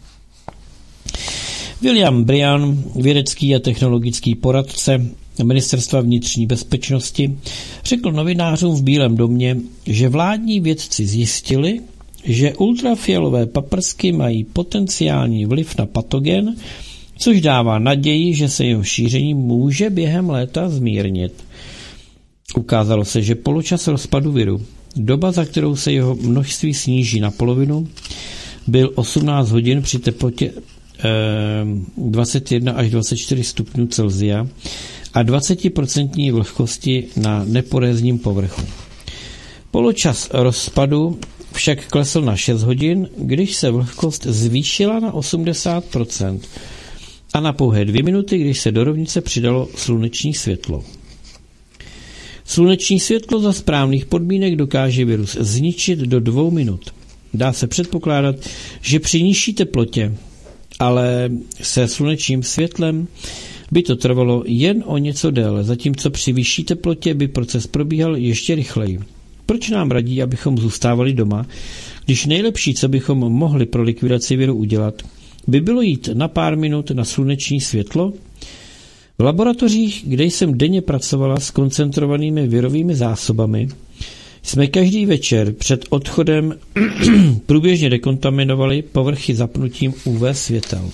William Bryan, vědecký a technologický poradce Ministerstva vnitřní bezpečnosti, řekl novinářům v Bílém domě, že vládní vědci zjistili, že ultrafialové paprsky mají potenciální vliv na patogen, což dává naději, že se jeho šíření může během léta zmírnit. Ukázalo se, že poločas rozpadu viru, doba, za kterou se jeho množství sníží na polovinu, byl osmnáct hodin při teplotě eh, dvacet jedna až dvacet čtyři stupňů Celsia a dvacet procent vlhkosti na neporézním povrchu. Poločas rozpadu však klesl na šest hodin, když se vlhkost zvýšila na osmdesát procent a na pouhé dvě minuty, když se do rovnice přidalo sluneční světlo. Sluneční světlo za správných podmínek dokáže virus zničit do dvou minut. Dá se předpokládat, že při nižší teplotě, ale se slunečním světlem by to trvalo jen o něco déle, zatímco při vyšší teplotě by proces probíhal ještě rychleji. Proč nám radí, abychom zůstávali doma, když nejlepší, co bychom mohli pro likvidaci viru udělat, by bylo jít na pár minut na sluneční světlo? V laboratořích, kde jsem denně pracovala s koncentrovanými virovými zásobami, jsme každý večer před odchodem průběžně dekontaminovali povrchy zapnutím U V světel.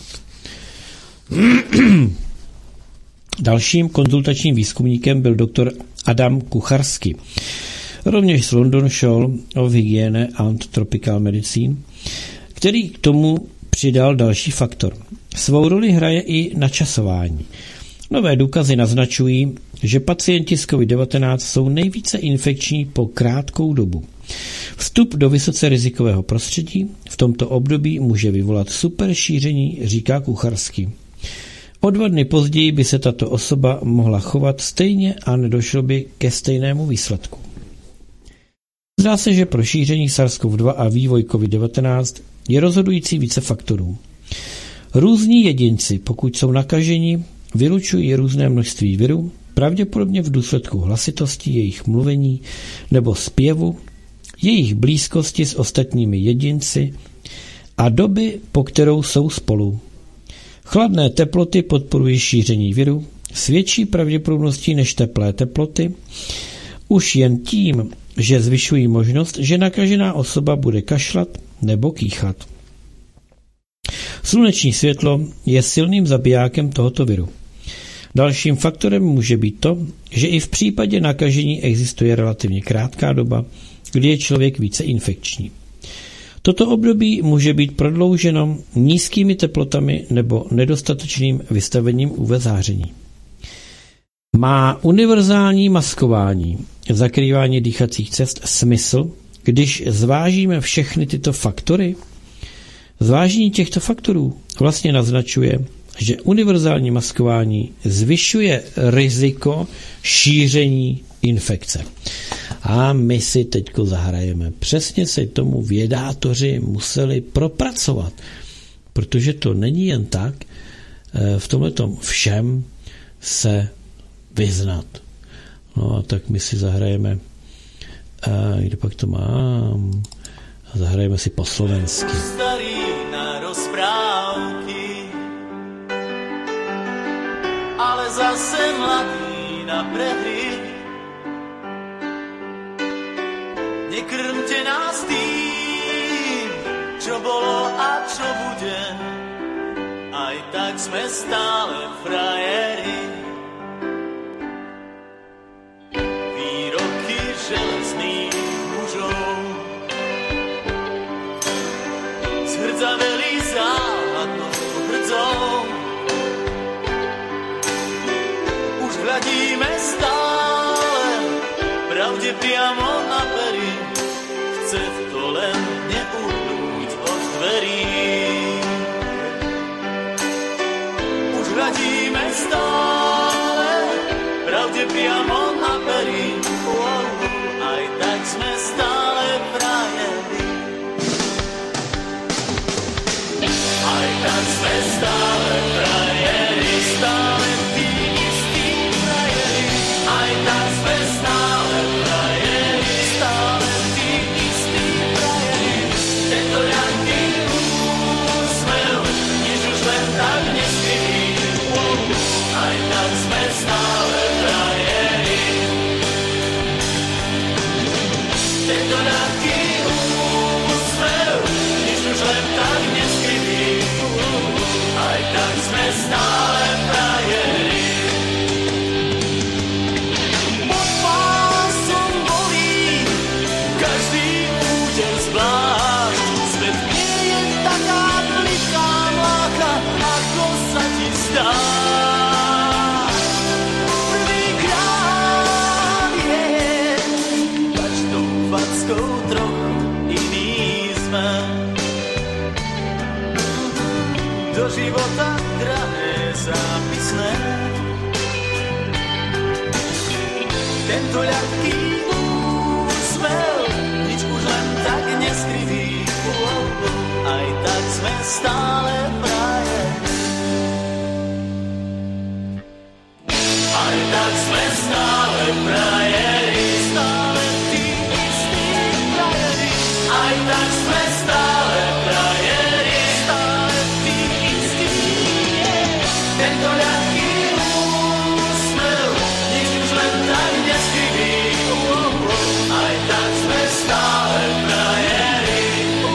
Dalším konzultačním výzkumníkem byl doktor Adam Kucharsky, rovněž z London School of Hygiene and Tropical Medicine, který k tomu přidal další faktor. Svou roli hraje i načasování. Nové důkazy naznačují, že pacienti s covid devatenáct jsou nejvíce infekční po krátkou dobu. Vstup do vysoce rizikového prostředí v tomto období může vyvolat superšíření, říká Kucharsky. O dva dny později by se tato osoba mohla chovat stejně a nedošlo by ke stejnému výsledku. Zdá se, že pro šíření SARS-CoV dva a vývoj covid devatenáct je rozhodující více faktorů. Různí jedinci, pokud jsou nakaženi, vylučují různé množství viru, pravděpodobně v důsledku hlasitosti jejich mluvení nebo zpěvu, jejich blízkosti s ostatními jedinci a doby, po kterou jsou spolu. Chladné teploty podporují šíření viru s větší pravděpodobností než teplé teploty, už jen tím, že zvyšují možnost, že nakažená osoba bude kašlat nebo kýchat. Sluneční světlo je silným zabijákem tohoto viru. Dalším faktorem může být to, že i v případě nakažení existuje relativně krátká doba, kdy je člověk více infekční. Toto období může být prodlouženo nízkými teplotami nebo nedostatečným vystavením U V záření. Má univerzální maskování, zakrývání dýchacích cest smysl, když zvážíme všechny tyto faktory? Zvážení těchto faktorů vlastně naznačuje, že univerzální maskování zvyšuje riziko šíření infekce. A my si teďko zahrajeme. Přesně se tomu vědátoři museli propracovat, protože to není jen tak v tomhletom všem se vyznat. No a tak my si zahrajeme, a kde pak to mám, zahrajeme si po slovensky. Starý na rozprávky, ale zase mladý na prehry. Nekrmte nás tým, čo bolo a čo bude, aj tak sme stále frajeri. Výroky železných mužov hľadíme stále pravde priamo na pery. Chce to len neuhnúť od dverí. Už hľadíme stále pravde priamo na pery. Aj tak sme stále frajeri. Aj tak sme stále frajeri, stále tí istí frajeri. Aj tak sme stále frajeri, stále tí istí frajeri. Tento ľahký úsmev, nič už len tak neskrytý. Aj tak sme stále frajeri. Tento ľahký úsmev, nič už len tak neskrytý. Aj tak sme stále frajeri. Pod pásom bolí každý úder zvlášť. Svet nie je taká plichá mláka, ako sa ti zdá. Prvýkrát je každou fackou trochu iný sme. Do života drahé zápisné. Tento ľahký úsmev, nič už len tak neskrytý. Aj tak sme stále frajeri. Aj tak sme stále frajeri, stále tí istí frajeri. Aj tak sme stále frajeri, stále tí istí. Tento ľahký úsmev, nič už len tak neskrytý. Aj tak sme stále frajeri.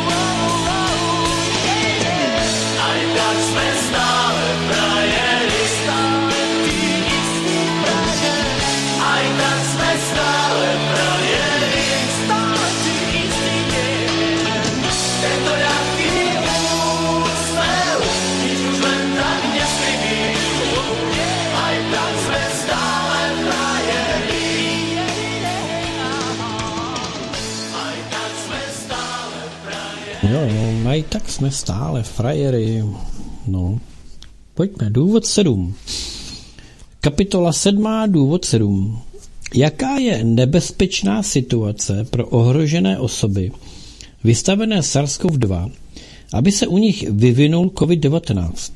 Aj tak sme stále frajeri, stále tí istí frajeri. Aj tak sme stále frajeri, stále tí istí. Tento ľahký úsmev, nič už len tak neskrytý. Aj tak sme stále frajeri. Aj tak sme stále frajeri. Jo, no, aj tak jsme stále frajery. No, pojďme, důvod sedm. Kapitola sedmá, důvod sedm. Jaká je nebezpečná situace pro ohrožené osoby vystavené SARS-CoV dva, aby se u nich vyvinul covid devatenáct?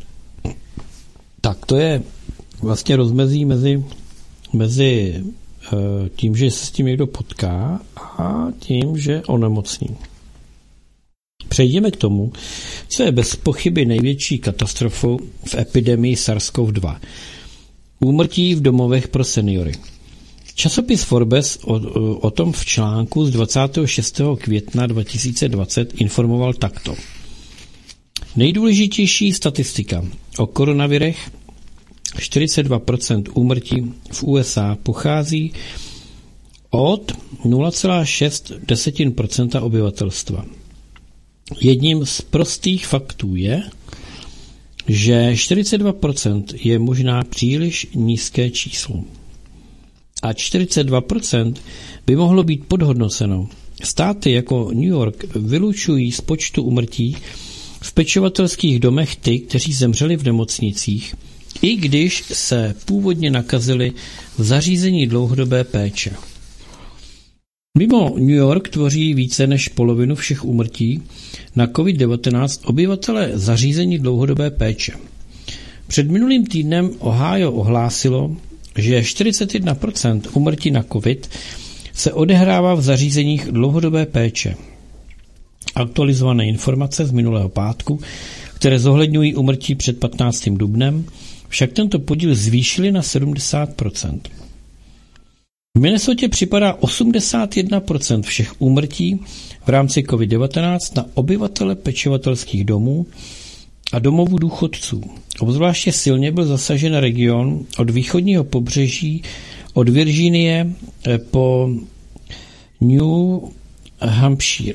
Tak to je vlastně rozmezí mezi, mezi e, tím, že se s tím někdo potká a tím, že onemocní. Přejdeme k tomu, co je bez pochyby největší katastrofou v epidemii SARS-CoV dva. Úmrtí v domovech pro seniory. Časopis Forbes o, o tom v článku z dvacátého šestého května dva tisíce dvacet informoval takto. Nejdůležitější statistika o koronavirech, čtyřicet dva procent úmrtí v U S A pochází od nula celá šest procenta obyvatelstva. Jedním z prostých faktů je, že čtyřicet dva procent je možná příliš nízké číslo. A čtyřicet dva procent by mohlo být podhodnoceno. Státy jako New York vylučují z počtu úmrtí v pečovatelských domech ty, kteří zemřeli v nemocnicích, i když se původně nakazili v zařízení dlouhodobé péče. Mimo New York tvoří více než polovinu všech úmrtí na covid devatenáct obyvatele zařízení dlouhodobé péče. Před minulým týdnem Ohio ohlásilo, že čtyřicet jedna procent úmrtí na covid se odehrává v zařízeních dlouhodobé péče. Aktualizované informace z minulého pátku, které zohledňují úmrtí před patnáctým dubnem, však tento podíl zvýšili na sedmdesát procent. V Minnesotě připadá osmdesát jedna procent všech úmrtí v rámci covid devatenáct na obyvatele pečovatelských domů a domovů důchodců. Obzvláště silně byl zasažen region od východního pobřeží od Virginie po New Hampshire.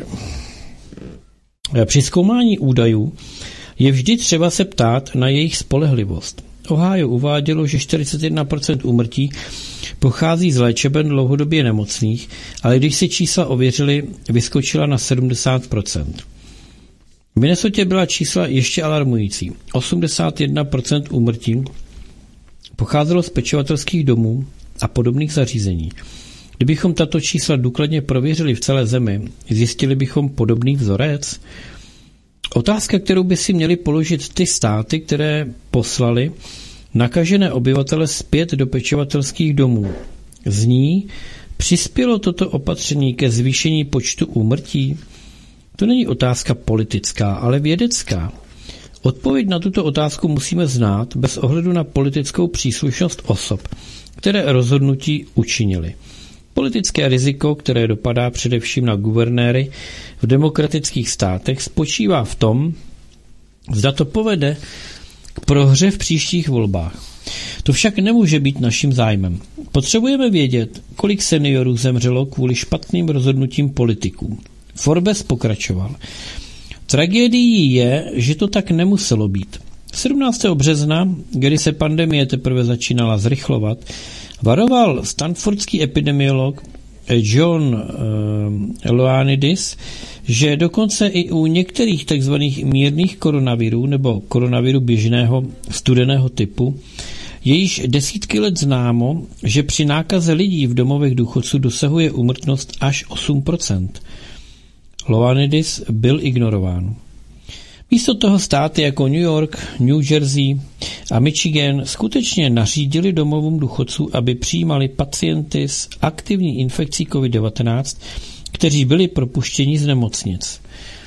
Při zkoumání údajů je vždy třeba se ptát na jejich spolehlivost. Ohio uvádělo, že čtyřicet jedna procent úmrtí pochází z léčeben dlouhodobě nemocných, ale když si čísla ověřili, vyskočila na sedmdesát procent. V Minnesotě byla čísla ještě alarmující. osmdesát jedna procent úmrtí pocházelo z pečovatelských domů a podobných zařízení. Kdybychom tato čísla důkladně prověřili v celé zemi, zjistili bychom podobný vzorec? Otázka, kterou by si měli položit ty státy, které poslali nakažené obyvatele zpět do pečovatelských domů, zní, přispělo toto opatření ke zvýšení počtu úmrtí? To není otázka politická, ale vědecká. Odpověď na tuto otázku musíme znát bez ohledu na politickou příslušnost osob, které rozhodnutí učinili. Politické riziko, které dopadá především na guvernéry v demokratických státech, spočívá v tom, zda to povede k prohře v příštích volbách. To však nemůže být naším zájmem. Potřebujeme vědět, kolik seniorů zemřelo kvůli špatným rozhodnutím politiků. Forbes pokračoval. Tragédií je, že to tak nemuselo být. sedmnáctého března, kdy se pandemie teprve začínala zrychlovat, varoval stanfordský epidemiolog John uh, Ioannidis, že dokonce i u některých tzv. Mírných koronavirů nebo koronaviru běžného studeného typu je již desítky let známo, že při nákaze lidí v domovech důchodců dosahuje úmrtnost až osm procent. Ioannidis byl ignorován. Místo toho státy jako New York, New Jersey a Michigan skutečně nařídili domovům důchodců, aby přijímali pacienty s aktivní infekcí covid devatenáct, kteří byli propuštěni z nemocnic.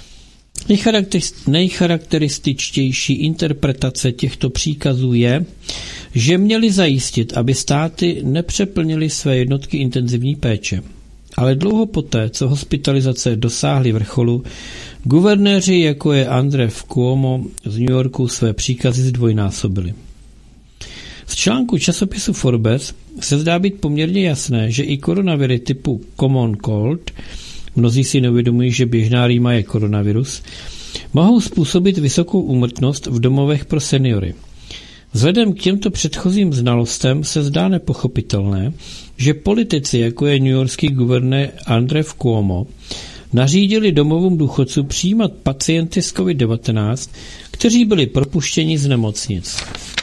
Nejcharakterističtější interpretace těchto příkazů je, že měli zajistit, aby státy nepřeplnily své jednotky intenzivní péče. Ale dlouho poté, co hospitalizace dosáhly vrcholu, guvernéři, jako je Andrew Cuomo z New Yorku, své příkazy zdvojnásobili. Z článku časopisu Forbes se zdá být poměrně jasné, že i koronaviry typu common cold, mnozí si neuvědomují, že běžná rýma je koronavirus, mohou způsobit vysokou úmrtnost v domovech pro seniory. Vzhledem k těmto předchozím znalostem se zdá nepochopitelné, že politici, jako je newyorský guvernér Andrew Cuomo, nařídili domovům důchodců přijímat pacienty s covid devatenáct, kteří byli propuštěni z nemocnic.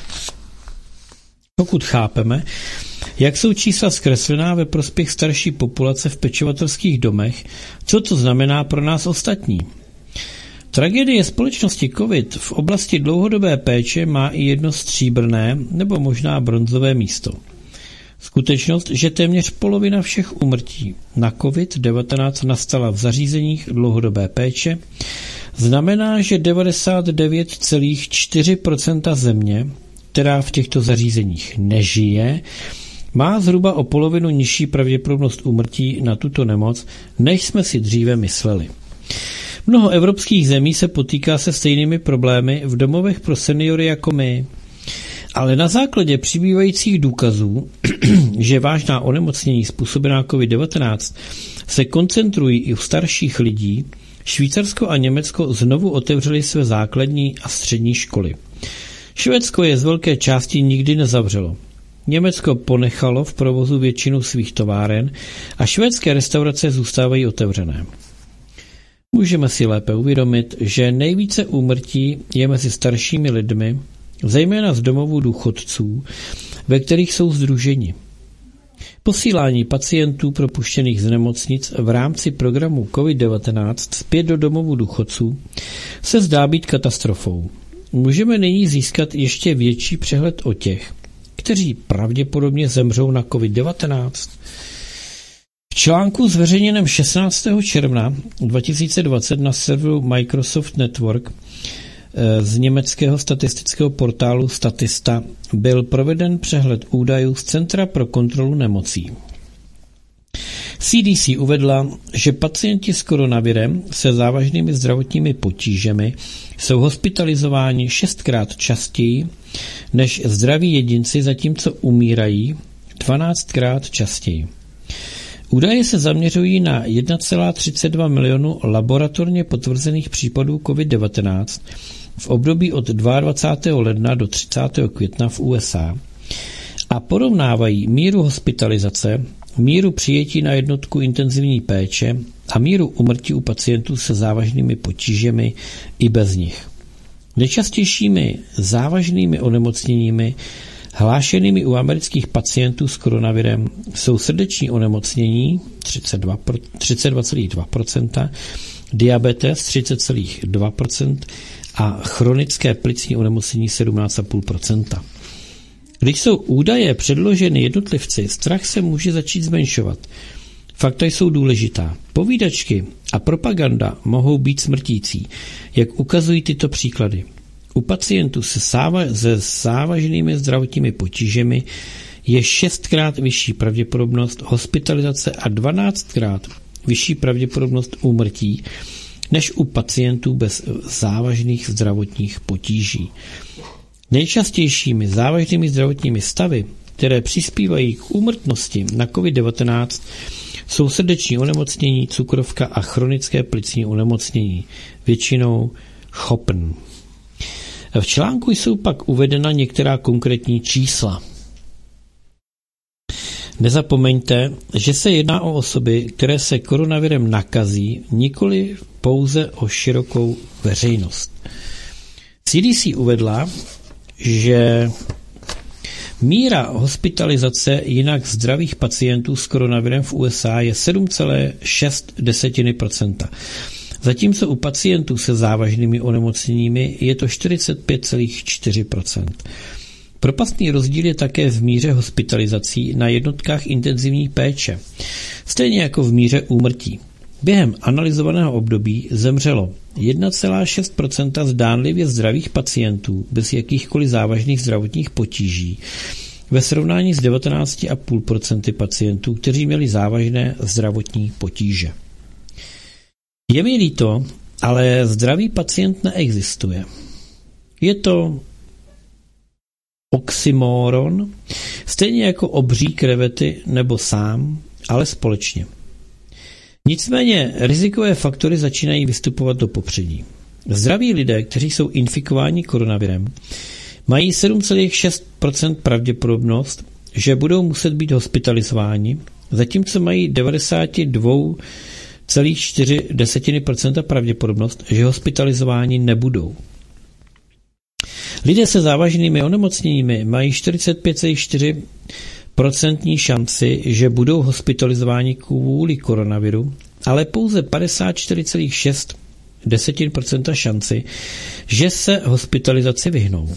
Pokud chápeme, jak jsou čísla zkreslená ve prospěch starší populace v pečovatelských domech, co to znamená pro nás ostatní? Tragédie společnosti COVID v oblasti dlouhodobé péče má i jedno stříbrné nebo možná bronzové místo. Skutečnost, že téměř polovina všech úmrtí na covid devatenáct nastala v zařízeních dlouhodobé péče, znamená, že devadesát devět celá čtyři procenta země, která v těchto zařízeních nežije, má zhruba o polovinu nižší pravděpodobnost úmrtí na tuto nemoc, než jsme si dříve mysleli. Mnoho evropských zemí se potýká se stejnými problémy v domovech pro seniory jako my. Ale na základě přibývajících důkazů, že vážná onemocnění způsobená covid devatenáct se koncentrují i u starších lidí, Švýcarsko a Německo znovu otevřely své základní a střední školy. Švédsko je z velké části nikdy nezavřelo. Německo ponechalo v provozu většinu svých továren a švédské restaurace zůstávají otevřené. Můžeme si lépe uvědomit, že nejvíce úmrtí je mezi staršími lidmi, zejména z domovů důchodců, ve kterých jsou sdruženi. Posílání pacientů propuštěných z nemocnic v rámci programu covid devatenáct zpět do domovů důchodců se zdá být katastrofou. Můžeme nyní získat ještě větší přehled o těch, kteří pravděpodobně zemřou na covid devatenáct. V článku zveřejněném šestnáctého června dva tisíce dvacet na serveru Microsoft Network z německého statistického portálu Statista byl proveden přehled údajů z Centra pro kontrolu nemocí. C D C uvedla, že pacienti s koronavirem se závažnými zdravotními potížemi jsou hospitalizováni šestkrát častěji než zdraví jedinci, zatímco umírají dvanáctkrát častěji. Údaje se zaměřují na jedna celá třicet dva milionu laboratorně potvrzených případů covid devatenáct, v období od dvacátého druhého ledna do třicátého května v U S A a porovnávají míru hospitalizace, míru přijetí na jednotku intenzivní péče a míru úmrtí u pacientů se závažnými potížemi i bez nich. Nejčastějšími závažnými onemocněními hlášenými u amerických pacientů s koronavirem jsou srdeční onemocnění třicet dva celá dva procenta, diabetes třicet celá dva procenta a chronické plicní onemocnění sedmnáct celá pět procenta. Když jsou údaje předloženy jednotlivci, strach se může začít zmenšovat. Fakta jsou důležitá. Povídačky a propaganda mohou být smrtící, jak ukazují tyto příklady. U pacientů se, sáva, se závažnými zdravotními potížemi je šestkrát vyšší pravděpodobnost hospitalizace a dvanáctkrát vyšší pravděpodobnost úmrtí než u pacientů bez závažných zdravotních potíží. Nejčastějšími závažnými zdravotními stavy, které přispívají k úmrtnosti na covid devatenáct, jsou srdeční onemocnění, cukrovka a chronické plicní onemocnění, většinou chopn. V článku jsou pak uvedena některá konkrétní čísla. Nezapomeňte, že se jedná o osoby, které se koronavirem nakazí, nikoli pouze o širokou veřejnost. C D C uvedla, že míra hospitalizace jinak zdravých pacientů s koronavirem v U S A je sedm celá šest procenta. Zatímco u pacientů se závažnými onemocněními je to čtyřicet pět celá čtyři procenta. Propastný rozdíl je také v míře hospitalizací na jednotkách intenzivní péče, stejně jako v míře úmrtí. Během analyzovaného období zemřelo jedna celá šest procenta zdánlivě zdravých pacientů bez jakýchkoliv závažných zdravotních potíží ve srovnání s devatenáct celá pět procenta pacientů, kteří měli závažné zdravotní potíže. Je mi líto, ale zdravý pacient neexistuje. Je to oxymoron, stejně jako obří krevety nebo sám, ale společně. Nicméně rizikové faktory začínají vystupovat do popředí. Zdraví lidé, kteří jsou infikováni koronavirem, mají sedm celá šest procenta pravděpodobnost, že budou muset být hospitalizováni, zatímco mají devadesát dva celá čtyři procenta pravděpodobnost, že hospitalizováni nebudou. Lidé se závažnými onemocněními mají čtyřicet pět celá čtyři procentní šanci, že budou hospitalizováni kvůli koronaviru, ale pouze padesát čtyři celá šest procenta šanci, že se hospitalizaci vyhnou.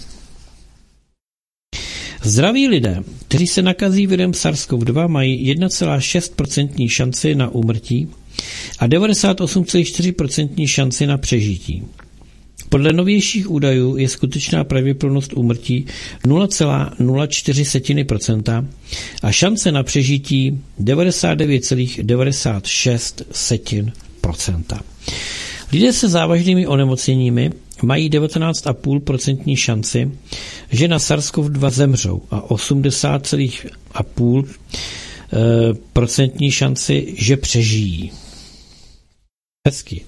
Zdraví lidé, kteří se nakazí virem SARS-C o V dva, mají jedna celá šest procentní šanci na úmrtí a devadesát osm celá čtyři procentní šanci na přežití. Podle novějších údajů je skutečná pravděpodobnost úmrtí nula celá nula čtyři procenta a šance na přežití devadesát devět celá devadesát šest procenta. Lidé se závažnými onemocněními mají devatenáct celá pět procentní šanci, že na SARS-C o V dva zemřou a osmdesát celá pět procentní šanci, že přežijí. Hezky.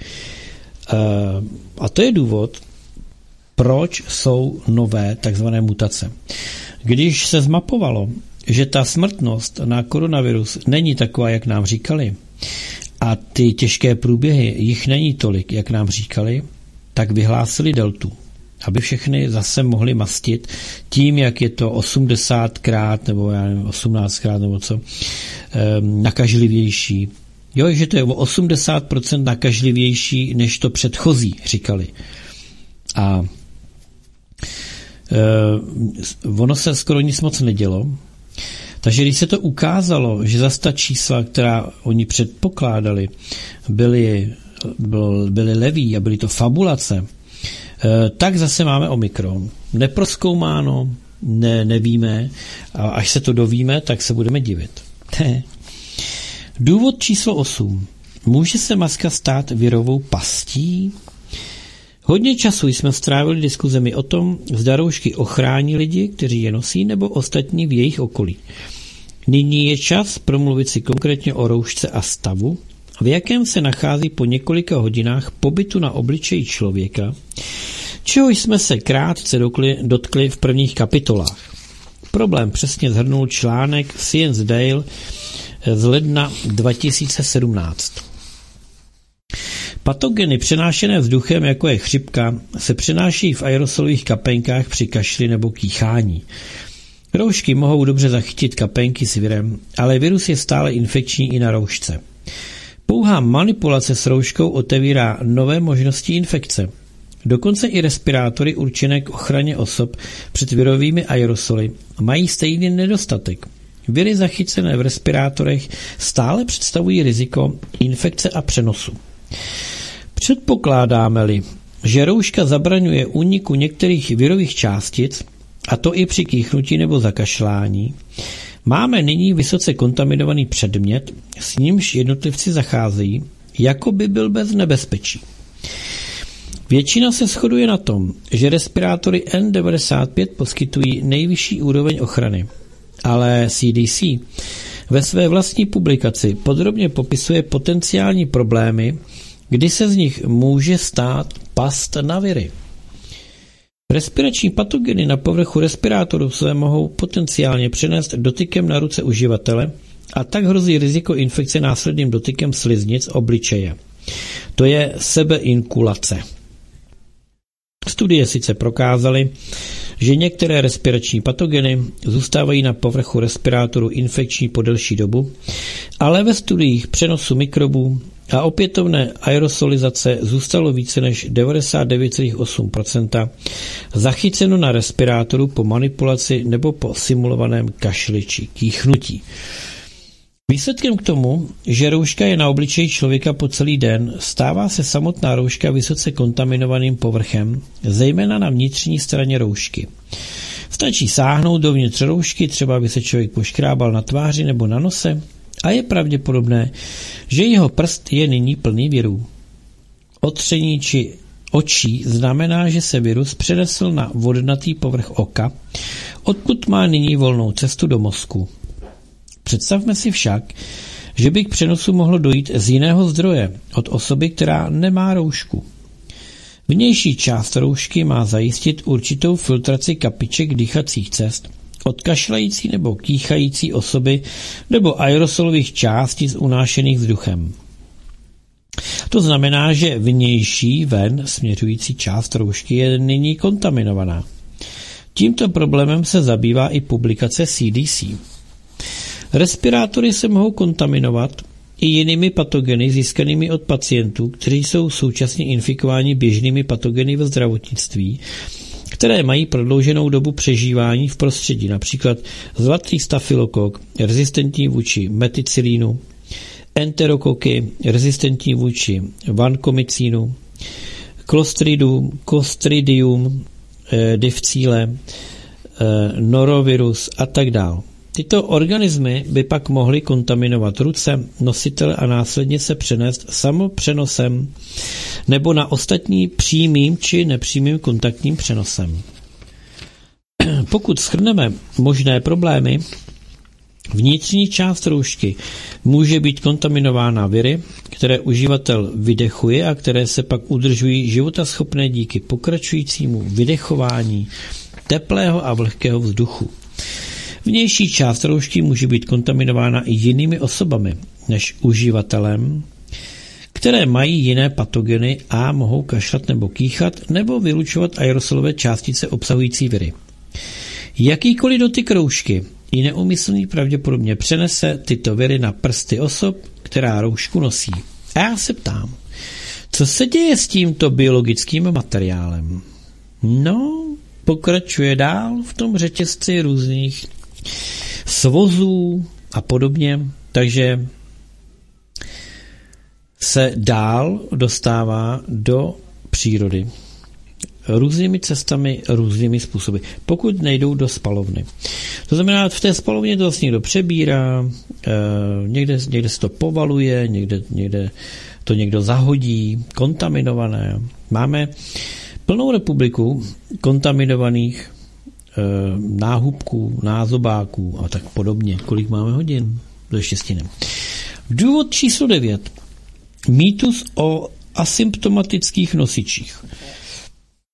A to je důvod, proč jsou nové takzvané mutace. Když se zmapovalo, že ta smrtnost na koronavirus není taková, jak nám říkali, a ty těžké průběhy jich není tolik, jak nám říkali, tak vyhlásili deltu, aby všechny zase mohli mastit tím, jak je to osmdesátkrát nebo já nevím, osmnáctkrát nebo co nakažlivější. Jo, že to je o osmdesát procent nakažlivější než to předchozí, říkali. A e, ono se skoro nic moc nedělo. Takže když se to ukázalo, že zase ta čísla, která oni předpokládali, byly, byl, byly leví a byly to fabulace, e, tak zase máme Omikron. Neprozkoumáno, ne, nevíme, a až se to dovíme, tak se budeme divit. Důvod číslo osm. Může se maska stát virovou pastí? Hodně času jsme strávili diskuzemi o tom, zda roušky ochrání lidi, kteří je nosí, nebo ostatní v jejich okolí. Nyní je čas promluvit si konkrétně o roušce a stavu, v jakém se nachází po několika hodinách pobytu na obličeji člověka, čeho jsme se krátce dotkli v prvních kapitolách. Problém přesně shrnul článek Science Daily z ledna dva tisíce sedmnáct. Patogeny přenášené vzduchem, jako je chřipka, se přenáší v aerosolových kapénkách při kašli nebo kýchání. Roušky mohou dobře zachytit kapénky s virem, ale virus je stále infekční i na roušce. Pouhá manipulace s rouškou otevírá nové možnosti infekce. Dokonce i respirátory určené k ochraně osob před virovými aerosoly mají stejný nedostatek. Viry zachycené v respirátorech stále představují riziko infekce a přenosu. Předpokládáme-li, že rouška zabraňuje úniku některých virových částic, a to i při kýchnutí nebo zakašlání, máme nyní vysoce kontaminovaný předmět, s nímž jednotlivci zacházejí, jako by byl bez nebezpečí. Většina se shoduje na tom, že respirátory N devadesát pět poskytují nejvyšší úroveň ochrany, ale C D C ve své vlastní publikaci podrobně popisuje potenciální problémy, kdy se z nich může stát past na viry. Respirační patogeny na povrchu respirátoru se mohou potenciálně přenést dotykem na ruce uživatele a tak hrozí riziko infekce následným dotykem sliznic obličeje. To je sebeinkulace. Studie sice prokázaly, že některé respirační patogeny zůstávají na povrchu respirátoru infekční po delší dobu, ale ve studiích přenosu mikrobů a opětovné aerosolizace zůstalo více než devadesát devět celá osm procenta zachyceno na respirátoru po manipulaci nebo po simulovaném kašli či kýchnutí. Výsledkem k tomu, že rouška je na obličeji člověka po celý den, stává se samotná rouška vysoce kontaminovaným povrchem, zejména na vnitřní straně roušky. Stačí sáhnout dovnitř roušky, třeba by se člověk poškrábal na tváři nebo na nose, a je pravděpodobné, že jeho prst je nyní plný virů. Otření či očí znamená, že se virus přenesl na vodnatý povrch oka, odkud má nyní volnou cestu do mozku. Představme si však, že by k přenosu mohlo dojít z jiného zdroje, od osoby, která nemá roušku. Vnější část roušky má zajistit určitou filtraci kapiček dýchacích cest od kašlající nebo kýchající osoby nebo aerosolových částic unášených vzduchem. To znamená, že vnější ven směřující část roušky je nyní kontaminovaná. Tímto problémem se zabývá i publikace C D C. Respirátory se mohou kontaminovat i jinými patogeny získanými od pacientů, kteří jsou současně infikováni běžnými patogeny ve zdravotnictví, které mají prodlouženou dobu přežívání v prostředí, například zlatý stafylokok, rezistentní vůči meticilínu, enterokoky, rezistentní vůči vankomycínu, clostridium, clostridium eh, difficile, eh, norovirus a tak dále. Tyto organismy by pak mohly kontaminovat ruce, nositele a následně se přenést samopřenosem nebo na ostatní přímým či nepřímým kontaktním přenosem. Pokud shrneme možné problémy, vnitřní část roušky může být kontaminována viry, které uživatel vydechuje a které se pak udržují životaschopné díky pokračujícímu vydechování teplého a vlhkého vzduchu. Vnější část roušky může být kontaminována i jinými osobami než uživatelem, které mají jiné patogeny a mohou kašlat nebo kýchat nebo vylučovat aerosolové částice obsahující viry. Jakýkoliv dotyk roušky i neúmyslný pravděpodobně přenese tyto viry na prsty osob, která roušku nosí. A já se ptám, co se děje s tímto biologickým materiálem? No, pokračuje dál v tom řetězci různých svozů a podobně, takže se dál dostává do přírody různými cestami, různými způsoby, pokud nejdou do spalovny. To znamená, v té spalovně to vlastně někdo přebírá, někde, někde se to povaluje, někde, někde to někdo zahodí, kontaminované. Máme plnou republiku kontaminovaných náhubků, názobáků a tak podobně. Kolik máme hodin? To ještě stihnem. Důvod číslo devět. Mýtus o asymptomatických nosičích.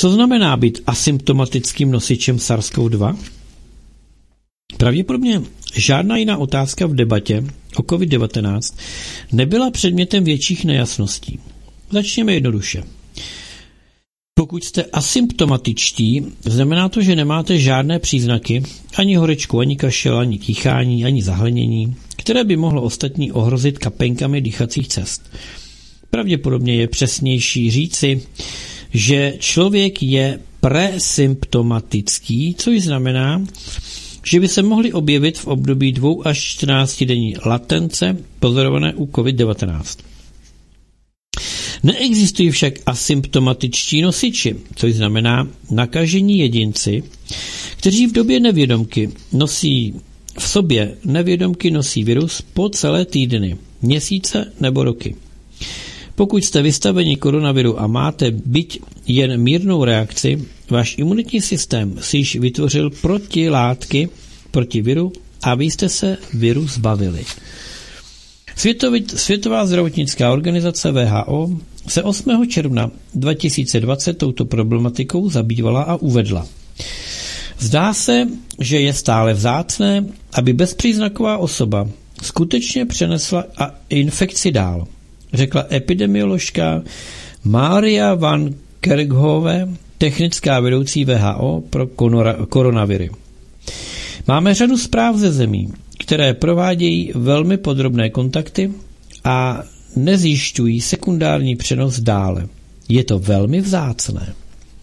Co znamená být asymptomatickým nosičem SARS-CoV dva? Pravděpodobně žádná jiná otázka v debatě o covid devatenáct nebyla předmětem větších nejasností. Začněme jednoduše. Pokud jste asymptomatičtí, znamená to, že nemáte žádné příznaky, ani horečku, ani kašel, ani kýchání, ani zahlenění, které by mohlo ostatní ohrozit kapénkami dýchacích cest. Pravděpodobně je přesnější říci, že člověk je presymptomatický, což znamená, že by se mohly objevit v období dvou až čtrnácti denní latence pozorované u covid devatenáct. Neexistují však asymptomatičtí nosiči, což znamená nakažení jedinci, kteří v době nevědomky nosí v sobě nevědomky nosí virus po celé týdny, měsíce nebo roky. Pokud jste vystaveni koronaviru a máte byť jen mírnou reakci, váš imunitní systém si již vytvořil protilátky proti viru a vy jste se viru zbavili. Světový, Světová zdravotnická organizace W H O se osmého června dva tisíce dvacet touto problematikou zabývala a uvedla. Zdá se, že je stále vzácné, aby bezpříznaková osoba skutečně přenesla infekci dál, řekla epidemioložka Maria van Kerkhove, technická vedoucí W H O pro koronaviry. Máme řadu zpráv ze zemí, které provádějí velmi podrobné kontakty a nezjišťují sekundární přenos dále. Je to velmi vzácné.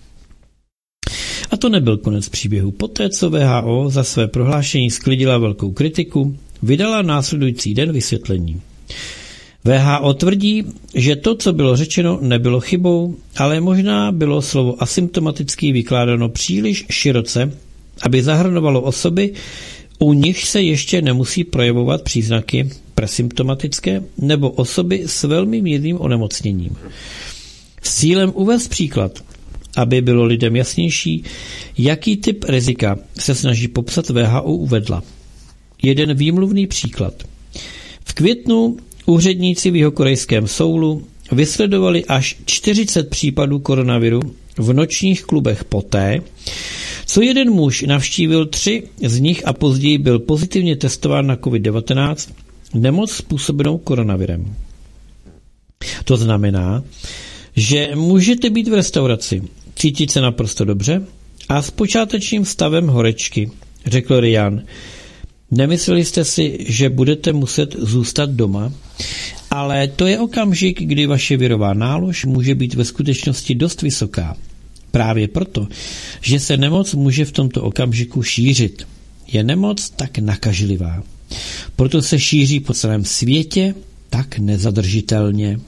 A to nebyl konec příběhu. Poté, co W H O za své prohlášení sklidila velkou kritiku, vydala následující den vysvětlení. W H O tvrdí, že to, co bylo řečeno, nebylo chybou, ale možná bylo slovo asymptomatický vykládáno příliš široce, aby zahrnovalo osoby, u nich se ještě nemusí projevovat příznaky presymptomatické nebo osoby s velmi mírným onemocněním. S cílem uvést příklad, aby bylo lidem jasnější, jaký typ rizika se snaží popsat W H O, uvedla. Jeden výmluvný příklad. V květnu úředníci v jihokorejském Soulu vysledovali až čtyřicet případů koronaviru v nočních klubech poté, co jeden muž navštívil tři z nich a později byl pozitivně testován na covid devatenáct, nemoc způsobenou koronavirem. To znamená, že můžete být v restauraci, cítit se naprosto dobře a s počátečním stavem horečky, řekl Ryan. Nemysleli jste si, že budete muset zůstat doma, ale to je okamžik, kdy vaše virová nálož může být ve skutečnosti dost vysoká. Právě proto, že se nemoc může v tomto okamžiku šířit. Je nemoc tak nakažlivá. Proto se šíří po celém světě tak nezadržitelně.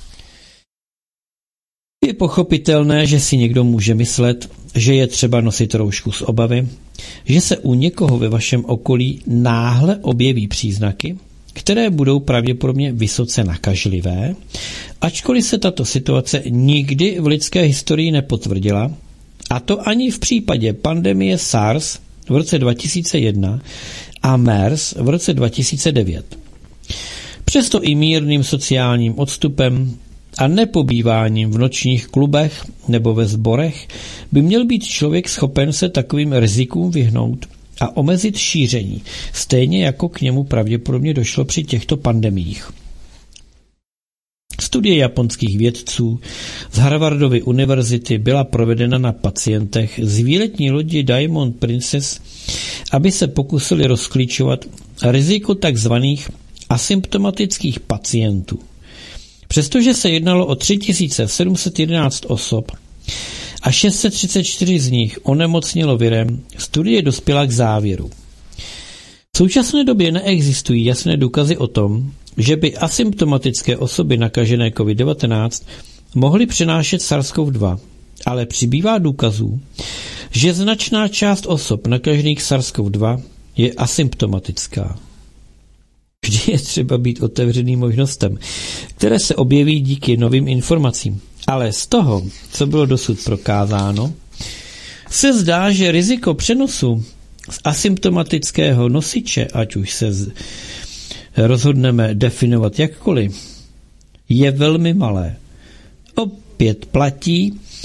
Je pochopitelné, že si někdo může myslet, že je třeba nosit roušku z obavy, že se u někoho ve vašem okolí náhle objeví příznaky, které budou pravděpodobně vysoce nakažlivé, ačkoliv se tato situace nikdy v lidské historii nepotvrdila, a to ani v případě pandemie SARS v roce dva tisíce jedna a MERS v roce dva tisíce devět. Přesto i mírným sociálním odstupem a nepobýváním v nočních klubech nebo ve sborech by měl být člověk schopen se takovým rizikům vyhnout a omezit šíření, stejně jako k němu pravděpodobně došlo při těchto pandemiích. Studie japonských vědců z Harvardovy univerzity byla provedena na pacientech z výletní lodi Diamond Princess, aby se pokusili rozklíčovat riziko takzvaných asymptomatických pacientů. Přestože se jednalo o tři tisíce sedm set jedenáct osob a šest set třicet čtyři z nich onemocnělo virem, studie dospěla k závěru. V současné době neexistují jasné důkazy o tom, že by asymptomatické osoby nakažené covid devatenáct mohly přenášet SARS-CoV dva, ale přibývá důkazů, že značná část osob nakažených SARS-CoV dva je asymptomatická. Vždy je třeba být otevřený možnostem, které se objeví díky novým informacím. Ale z toho, co bylo dosud prokázáno, se zdá, že riziko přenosu z asymptomatického nosiče, ať už se z... rozhodneme definovat jakkoliv, je velmi malé. Opět platí,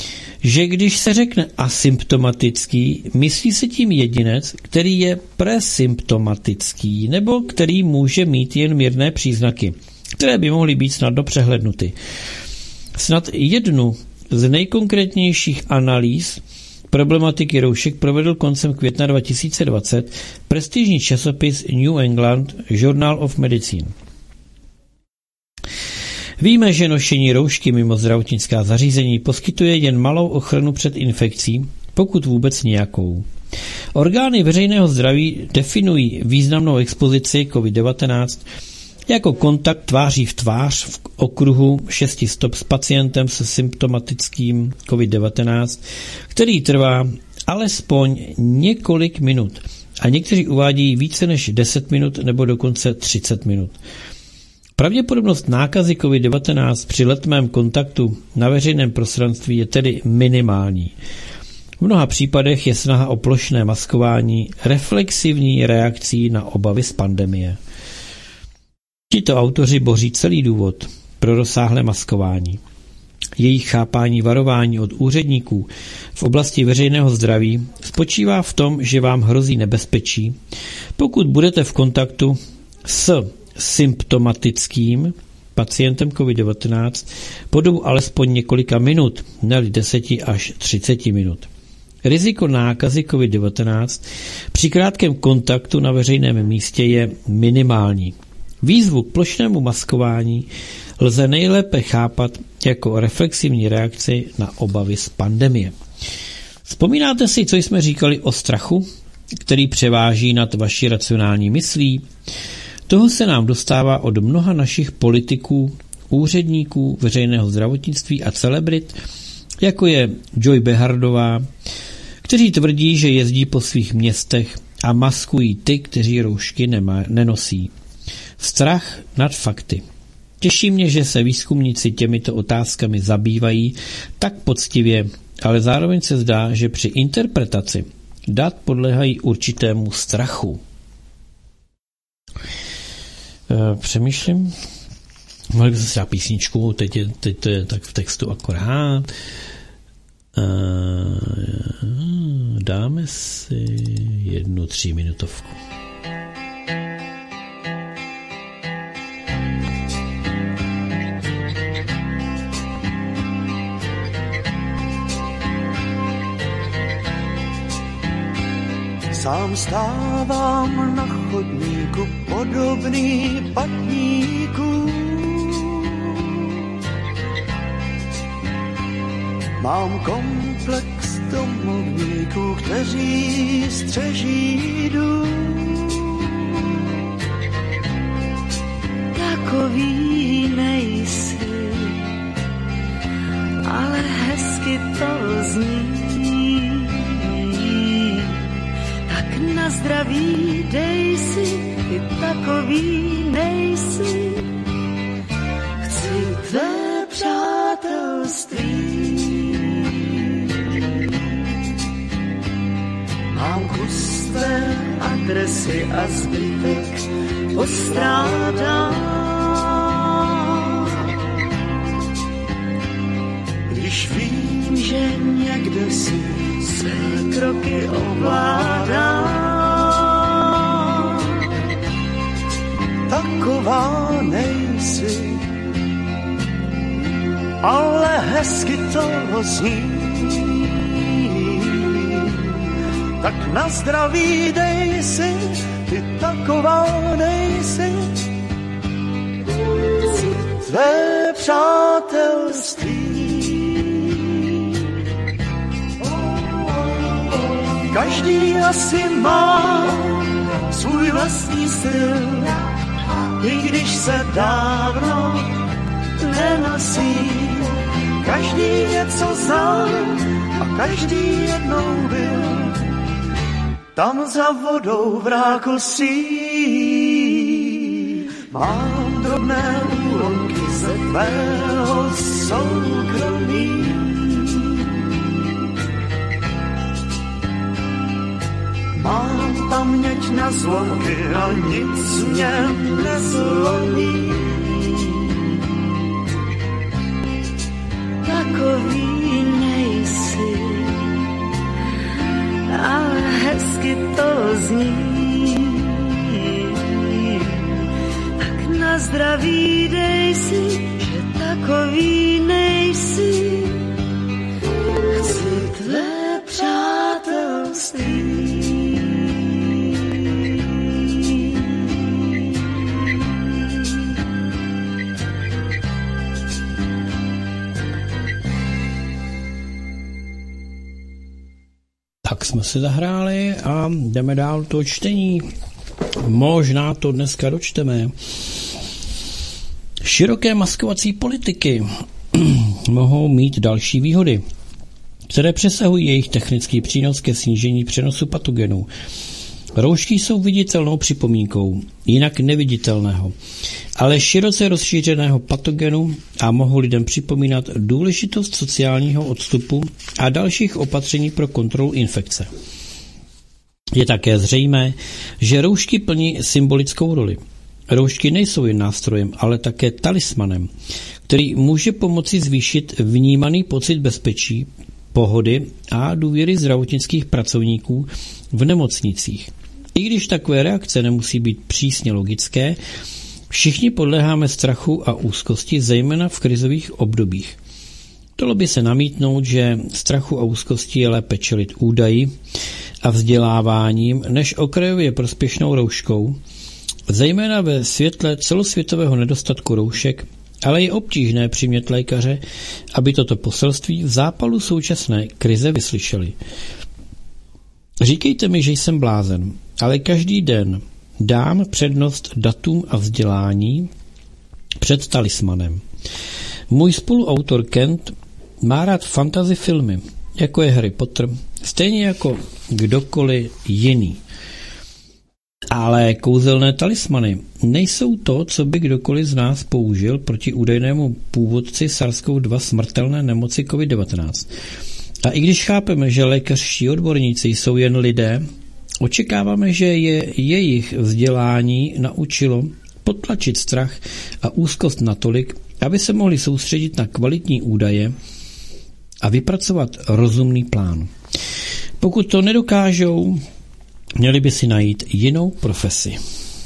že když se řekne asymptomatický, myslí se tím jedinec, který je presymptomatický nebo který může mít jen mírné příznaky, které by mohly být snadno přehlednuty. Snad jednu z nejkonkrétnějších analýz problematiky roušek provedl koncem května dva tisíce dvacet prestižní časopis New England Journal of Medicine. Víme, že nošení roušky mimo zdravotnická zařízení poskytuje jen malou ochranu před infekcí, pokud vůbec nějakou. Orgány veřejného zdraví definují významnou expozici covid devatenáct jako kontakt tváří v tvář v okruhu šesti stop s pacientem se symptomatickým covid devatenáct, který trvá alespoň několik minut a někteří uvádějí více než deset minut nebo dokonce třicet minut. Pravděpodobnost nákazy covid devatenáct při letmém kontaktu na veřejném prostranství je tedy minimální. V mnoha případech je snaha o plošné maskování reflexivní reakcí na obavy z pandemie. Tito autoři boří celý důvod pro rozsáhlé maskování. Jejich chápání varování od úředníků v oblasti veřejného zdraví spočívá v tom, že vám hrozí nebezpečí, pokud budete v kontaktu s symptomatickým pacientem covid devatenáct po dobu alespoň několika minut, ne deset až třicet minut. Riziko nákazy covid devatenáct při krátkém kontaktu na veřejném místě je minimální. Výzvu k plošnému maskování lze nejlépe chápat jako reflexivní reakci na obavy z pandemie. Vzpomínáte si, co jsme říkali o strachu, který převáží nad vaší racionální myslí? Toho se nám dostává od mnoha našich politiků, úředníků veřejného zdravotnictví a celebrit, jako je Joy Behardová, kteří tvrdí, že jezdí po svých městech a maskují ty, kteří roušky nemá, nenosí. Strach nad fakty. Těší mě, že se výzkumníci těmito otázkami zabývají tak poctivě, ale zároveň se zdá, že při interpretaci dat podléhají určitému strachu. E, přemýšlím, mohli bychom si dát písničku, teď, je, teď to je tak v textu akorát. E, dáme si jednu tříminutovku. Sám stávám na chodníku podobný patníků. Mám komplex domovníků, kteří střeží dům. Takový nejsi, ale hezky to zní. Na zdraví dej si, ty takový nejsi. Chci tvé přátelství. Mám kus tvé adresy a zbytek postrádám. Když vím, že někde si své kroky ovládám, taková nejsi, ale hezky to zní. Tak na zdraví dej si, ty taková nejsi. Chci tvé přátelství. Každý asi má svůj vlastní styl, i když se dávno nenosí. Každý něco zná a každý jednou byl tam za vodou v rákosí. Mám drobné úlomky ze tvého soukromí. Mám paměť na zlomky a nic mě nezlomí. Takový nejsi, hezky to zní. Tak na zdraví dej si, že takový nejsi. Chci tvé přátelství. Tak jsme se zahráli a jdeme dál to čtení. Možná to dneska dočteme. Široké maskovací politiky mohou mít další výhody, které přesahují jejich technický přínos ke snížení přenosu patogenů. Roušky jsou viditelnou připomínkou, jinak neviditelného, ale široce rozšířeného patogenu a mohou lidem připomínat důležitost sociálního odstupu a dalších opatření pro kontrolu infekce. Je také zřejmé, že roušky plní symbolickou roli. Roušky nejsou jen nástrojem, ale také talismanem, který může pomoci zvýšit vnímaný pocit bezpečí, pohody a důvěry zdravotnických pracovníků v nemocnicích. I když takové reakce nemusí být přísně logické, všichni podléháme strachu a úzkosti, zejména v krizových obdobích. Dalo by se namítnout, že strachu a úzkosti je lépe čelit údaji a vzděláváním než okrajově prospěšnou rouškou, zejména ve světle celosvětového nedostatku roušek, ale je obtížné přimět lékaře, aby toto poselství v zápalu současné krize vyslyšeli. Říkejte mi, že jsem blázen, ale každý den dám přednost datům a vzdělání před talismanem. Můj spoluautor Kent má rád fantasy filmy, jako je Harry Potter, stejně jako kdokoliv jiný. Ale kouzelné talismany nejsou to, co by kdokoliv z nás použil proti údajnému původci SARS-CoV dva smrtelné nemoci covid devatenáct. A i když chápeme, že lékařští odborníci jsou jen lidé, očekáváme, že je jejich vzdělání naučilo potlačit strach a úzkost natolik, aby se mohli soustředit na kvalitní údaje a vypracovat rozumný plán. Pokud to nedokážou, měli by si najít jinou profesi.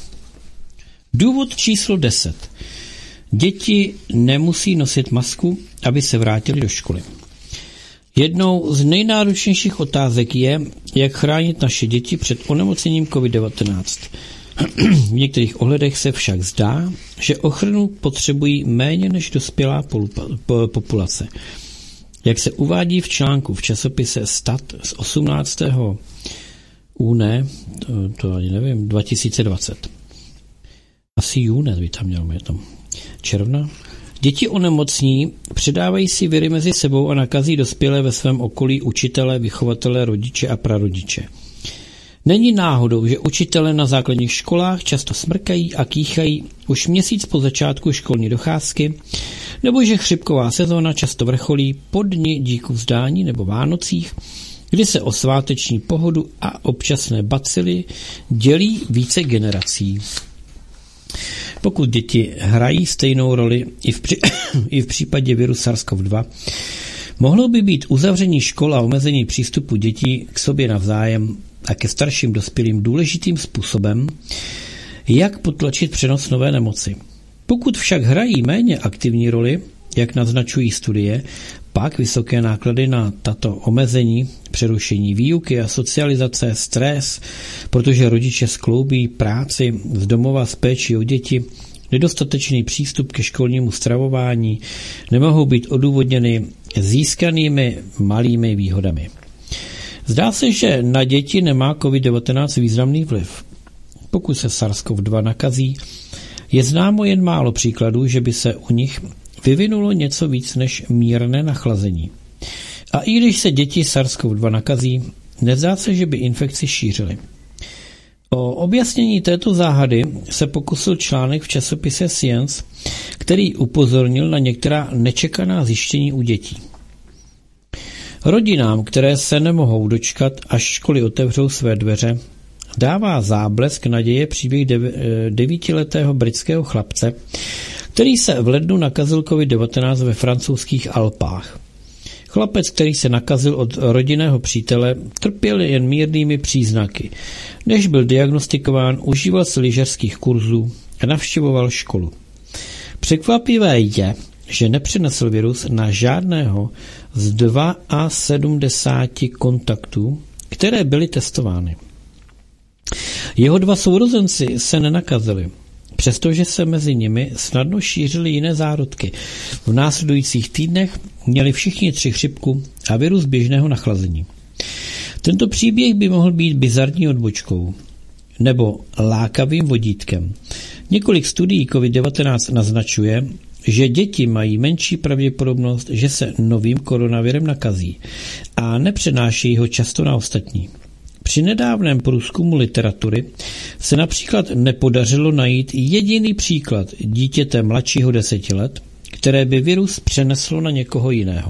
Důvod číslo deset. Děti nemusí nosit masku, aby se vrátili do školy. Jednou z nejnáročnějších otázek je, jak chránit naše děti před onemocněním covid devatenáct. V některých ohledech se však zdá, že ochranu potřebují méně než dospělá populace. Jak se uvádí v článku v časopise Stat z osmnáctého úne, to, to ani nevím, dva tisíce dvacet. Asi júne by tam mělo být tam. Června. Děti onemocní, předávají si viry mezi sebou a nakazí dospělé ve svém okolí učitele, vychovatele, rodiče a prarodiče. Není náhodou, že učitelé na základních školách často smrkají a kýchají už měsíc po začátku školní docházky, nebo že chřipková sezóna často vrcholí po dni díku vzdání nebo Vánocích, kdy se o sváteční pohodu a občasné bacily dělí více generací. Pokud děti hrají stejnou roli i v, při, i v případě viru SARS-CoV dva, mohlo by být uzavření škol a omezení přístupu dětí k sobě navzájem a ke starším dospělým důležitým způsobem, jak potlačit přenos nové nemoci. Pokud však hrají méně aktivní roli, jak naznačují studie, pak vysoké náklady na tato omezení, přerušení výuky a socializace, stres, protože rodiče skloubí práci z domova s péčí o děti, nedostatečný přístup ke školnímu stravování nemohou být odůvodněny získanými malými výhodami. Zdá se, že na děti nemá covid devatenáct významný vliv. Pokud se SARS-CoV dva nakazí, je známo jen málo příkladů, že by se u nich vyvinulo něco víc než mírné nachlazení. A i když se děti SARS-CoV dva nakazí, nezdá se, že by infekci šířily. O objasnění této záhady se pokusil článek v časopise Science, který upozornil na některá nečekaná zjištění u dětí. Rodinám, které se nemohou dočkat, až školy otevřou své dveře, dává záblesk naděje příběh devítiletého britského chlapce, který se v lednu nakazil covid devatenáct ve francouzských Alpách. Chlapec, který se nakazil od rodinného přítele, trpěl jen mírnými příznaky. Než byl diagnostikován, užíval si lyžařských kurzů a navštěvoval školu. Překvapivé je, že nepřenesl virus na žádného z sedmdesáti dvou kontaktů, které byly testovány. Jeho dva sourozenci se nenakazili, přestože se mezi nimi snadno šířily jiné zárodky. V následujících týdnech měli všichni tři chřipku a virus běžného nachlazení. Tento příběh by mohl být bizarní odbočkou nebo lákavým vodítkem. Několik studií covid devatenáct naznačuje, že děti mají menší pravděpodobnost, že se novým koronavirem nakazí a nepřenášejí ho často na ostatní. Při nedávném průzkumu literatury se například nepodařilo najít jediný příklad dítěte mladšího deseti let, které by virus přeneslo na někoho jiného.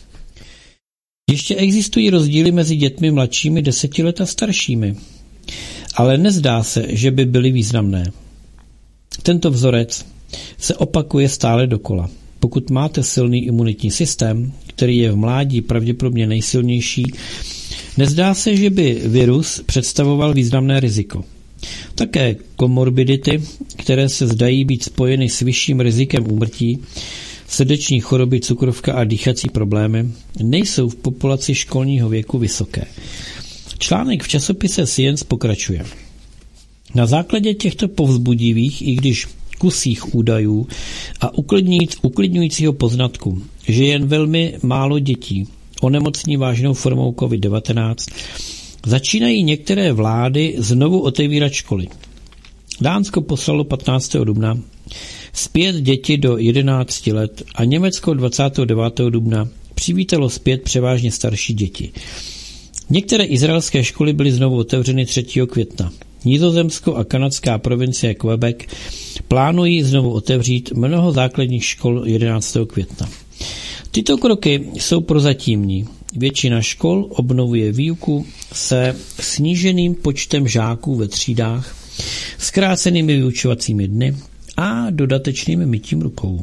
Ještě existují rozdíly mezi dětmi mladšími deseti let a staršími, ale nezdá se, že by byly významné. Tento vzorec se opakuje stále dokola. Pokud máte silný imunitní systém, který je v mládí pravděpodobně nejsilnější, nezdá se, že by virus představoval významné riziko. Také komorbidity, které se zdají být spojeny s vyšším rizikem úmrtí, srdeční choroby, cukrovka a dýchací problémy, nejsou v populaci školního věku vysoké. Článek v časopise Science pokračuje. Na základě těchto povzbudivých, i když kusích údajů a uklidňujícího poznatku, že jen velmi málo dětí onemocní vážnou formou covid devatenáct, začínají některé vlády znovu otevírat školy. Dánsko poslalo patnáctého dubna zpět děti do jedenácti let a Německo dvacátého devátého dubna přivítalo zpět převážně starší děti. Některé izraelské školy byly znovu otevřeny třetího května. Nizozemsko a kanadská provincie Quebec plánují znovu otevřít mnoho základních škol jedenáctého května. Tyto kroky jsou prozatímní. Většina škol obnovuje výuku se sníženým počtem žáků ve třídách, zkrácenými vyučovacími dny a dodatečným mytím rukou.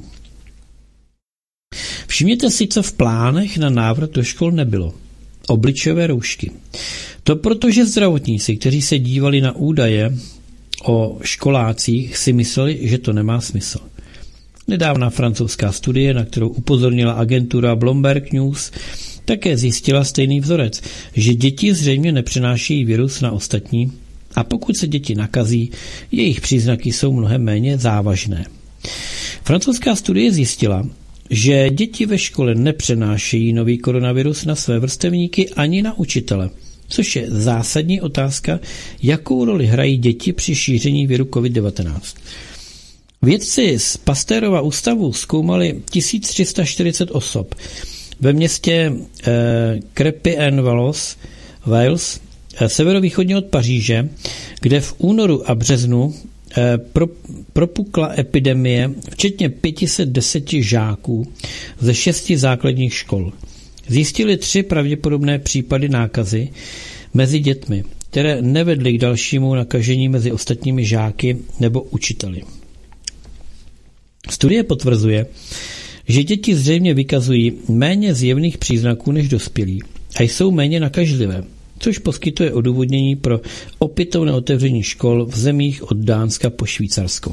Všimněte si, co v plánech na návrat do škol nebylo. Obličejové roušky. To protože zdravotníci, kteří se dívali na údaje o školácích, si mysleli, že to nemá smysl. Nedávná francouzská studie, na kterou upozornila agentura Bloomberg News, také zjistila stejný vzorec, že děti zřejmě nepřenášejí virus na ostatní a pokud se děti nakazí, jejich příznaky jsou mnohem méně závažné. Francouzská studie zjistila, že děti ve škole nepřenášejí nový koronavirus na své vrstevníky ani na učitele, což je zásadní otázka, jakou roli hrají děti při šíření viru covid devatenáct. Vědci z Pasteurova ústavu zkoumali tisíc tři sta čtyřicet osob ve městě eh, Crépy-en-Valois, Wales, eh, severovýchodně od Paříže, kde v únoru a březnu eh, pro, propukla epidemie, včetně pět set deset žáků ze šesti základních škol. Zjistili tři pravděpodobné případy nákazy mezi dětmi, které nevedly k dalšímu nakažení mezi ostatními žáky nebo učiteli. Studie potvrzuje, že děti zřejmě vykazují méně zjevných příznaků než dospělí a jsou méně nakažlivé, což poskytuje odůvodnění pro opětovné otevření škol v zemích od Dánska po Švýcarsko.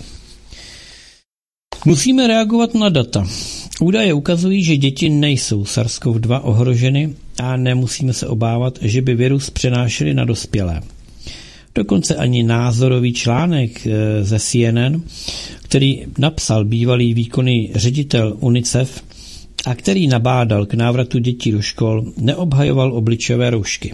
Musíme reagovat na data. Údaje ukazují, že děti nejsou SARS-CoV dva ohroženy a nemusíme se obávat, že by virus přenášeli na dospělé. Dokonce ani názorový článek ze C N N, který napsal bývalý výkonný ředitel UNICEF a který nabádal k návratu dětí do škol, neobhajoval obličejové roušky.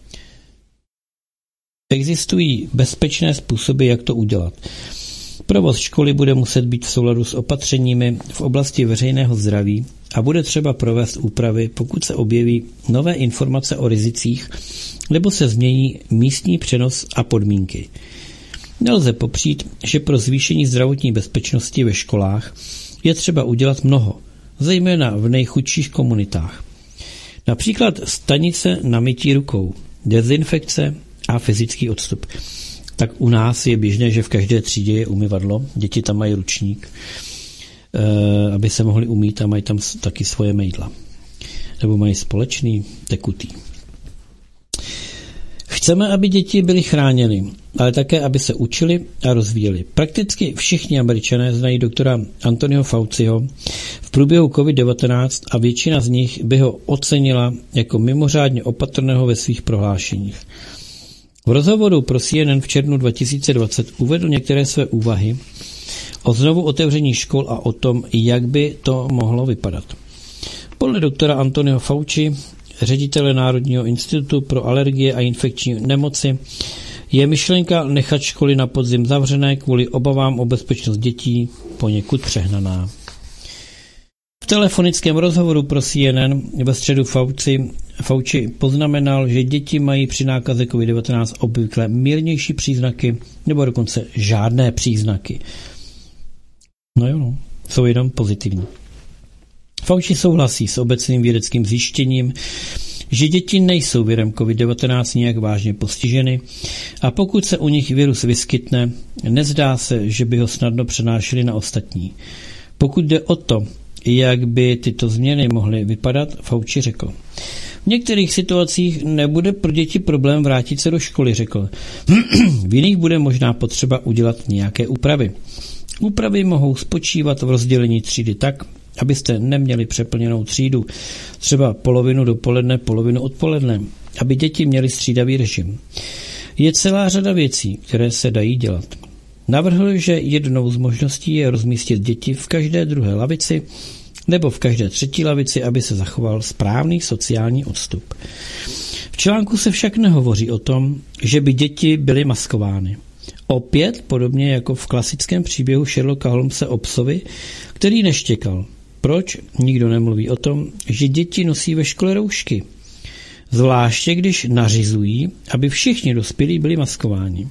Existují bezpečné způsoby, jak to udělat. Provoz školy bude muset být v souladu s opatřeními v oblasti veřejného zdraví a bude třeba provést úpravy, pokud se objeví nové informace o rizicích nebo se změní místní přenos a podmínky. Nelze popřít, že pro zvýšení zdravotní bezpečnosti ve školách je třeba udělat mnoho, zejména v nejchudších komunitách. Například stanice na mytí rukou, dezinfekce a fyzický odstup. Tak u nás je běžné, že v každé třídě je umyvadlo, děti tam mají ručník, aby se mohli umýt a mají tam taky svoje mejdla. nebo mají společný tekutý. Chceme, aby děti byly chráněny, ale také, aby se učili a rozvíjeli. Prakticky všichni Američané znají doktora Anthonyho Fauciho v průběhu covid devatenáct a většina z nich by ho ocenila jako mimořádně opatrného ve svých prohlášeních. V rozhovoru pro C N N v červnu dva tisíce dvacet uvedl některé své úvahy o znovu otevření škol a o tom, jak by to mohlo vypadat. Podle doktora Anthonyho Fauci, ředitele Národního institutu pro alergie a infekční nemoci, je myšlenka nechat školy na podzim zavřené kvůli obavám o bezpečnost dětí poněkud přehnaná. V telefonickém rozhovoru pro C N N ve středu Fauci, Fauci poznamenal, že děti mají při nákaze covid devatenáct obvykle mírnější příznaky nebo dokonce žádné příznaky. No jo, no, jsou jenom pozitivní. Fauci souhlasí s obecným vědeckým zjištěním, že děti nejsou virem covid devatenáct nijak vážně postiženy a pokud se u nich virus vyskytne, nezdá se, že by ho snadno přenášeli na ostatní. Pokud jde o to, jak by tyto změny mohly vypadat, Fauci řekl. V některých situacích nebude pro děti problém vrátit se do školy, řekl. V jiných bude možná potřeba udělat nějaké úpravy. Úpravy mohou spočívat v rozdělení třídy tak, abyste neměli přeplněnou třídu, třeba polovinu dopoledne, polovinu odpoledne, aby děti měly střídavý režim. Je celá řada věcí, které se dají dělat. Navrhl, že jednou z možností je rozmístit děti v každé druhé lavici nebo v každé třetí lavici, aby se zachoval správný sociální odstup. V článku se však nehovoří o tom, že by děti byly maskovány. Opět podobně jako v klasickém příběhu Sherlocka Holmese o psovi, který neštěkal. Proč? Nikdo nemluví o tom, že děti nosí ve škole roušky. Zvláště když nařizují, aby všichni dospělí byli maskováni.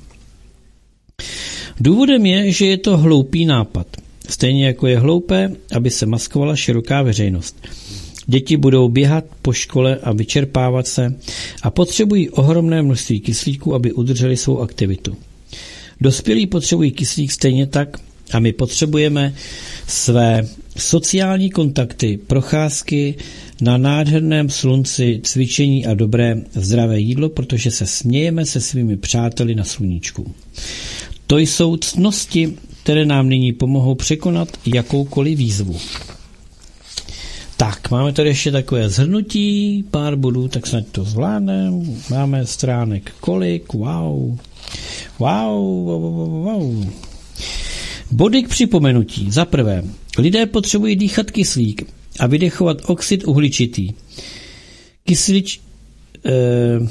Důvodem je, že je to hloupý nápad. Stejně jako je hloupé, aby se maskovala široká veřejnost. Děti budou běhat po škole a vyčerpávat se a potřebují ohromné množství kyslíku, aby udrželi svou aktivitu. Dospělí potřebují kyslík stejně tak a my potřebujeme své sociální kontakty, procházky na nádherném slunci, cvičení a dobré zdravé jídlo, protože se smějeme se svými přáteli na sluníčku. To jsou ctnosti, které nám nyní pomohou překonat jakoukoliv výzvu. Tak, máme tady ještě takové shrnutí, pár bodů, tak snad to zvládneme. Máme stránek kolik, wow, wow, wow, wow, wow. Body k připomenutí. Za prvé, lidé potřebují dýchat kyslík a vydechovat oxid uhličitý. Kyslič, eh,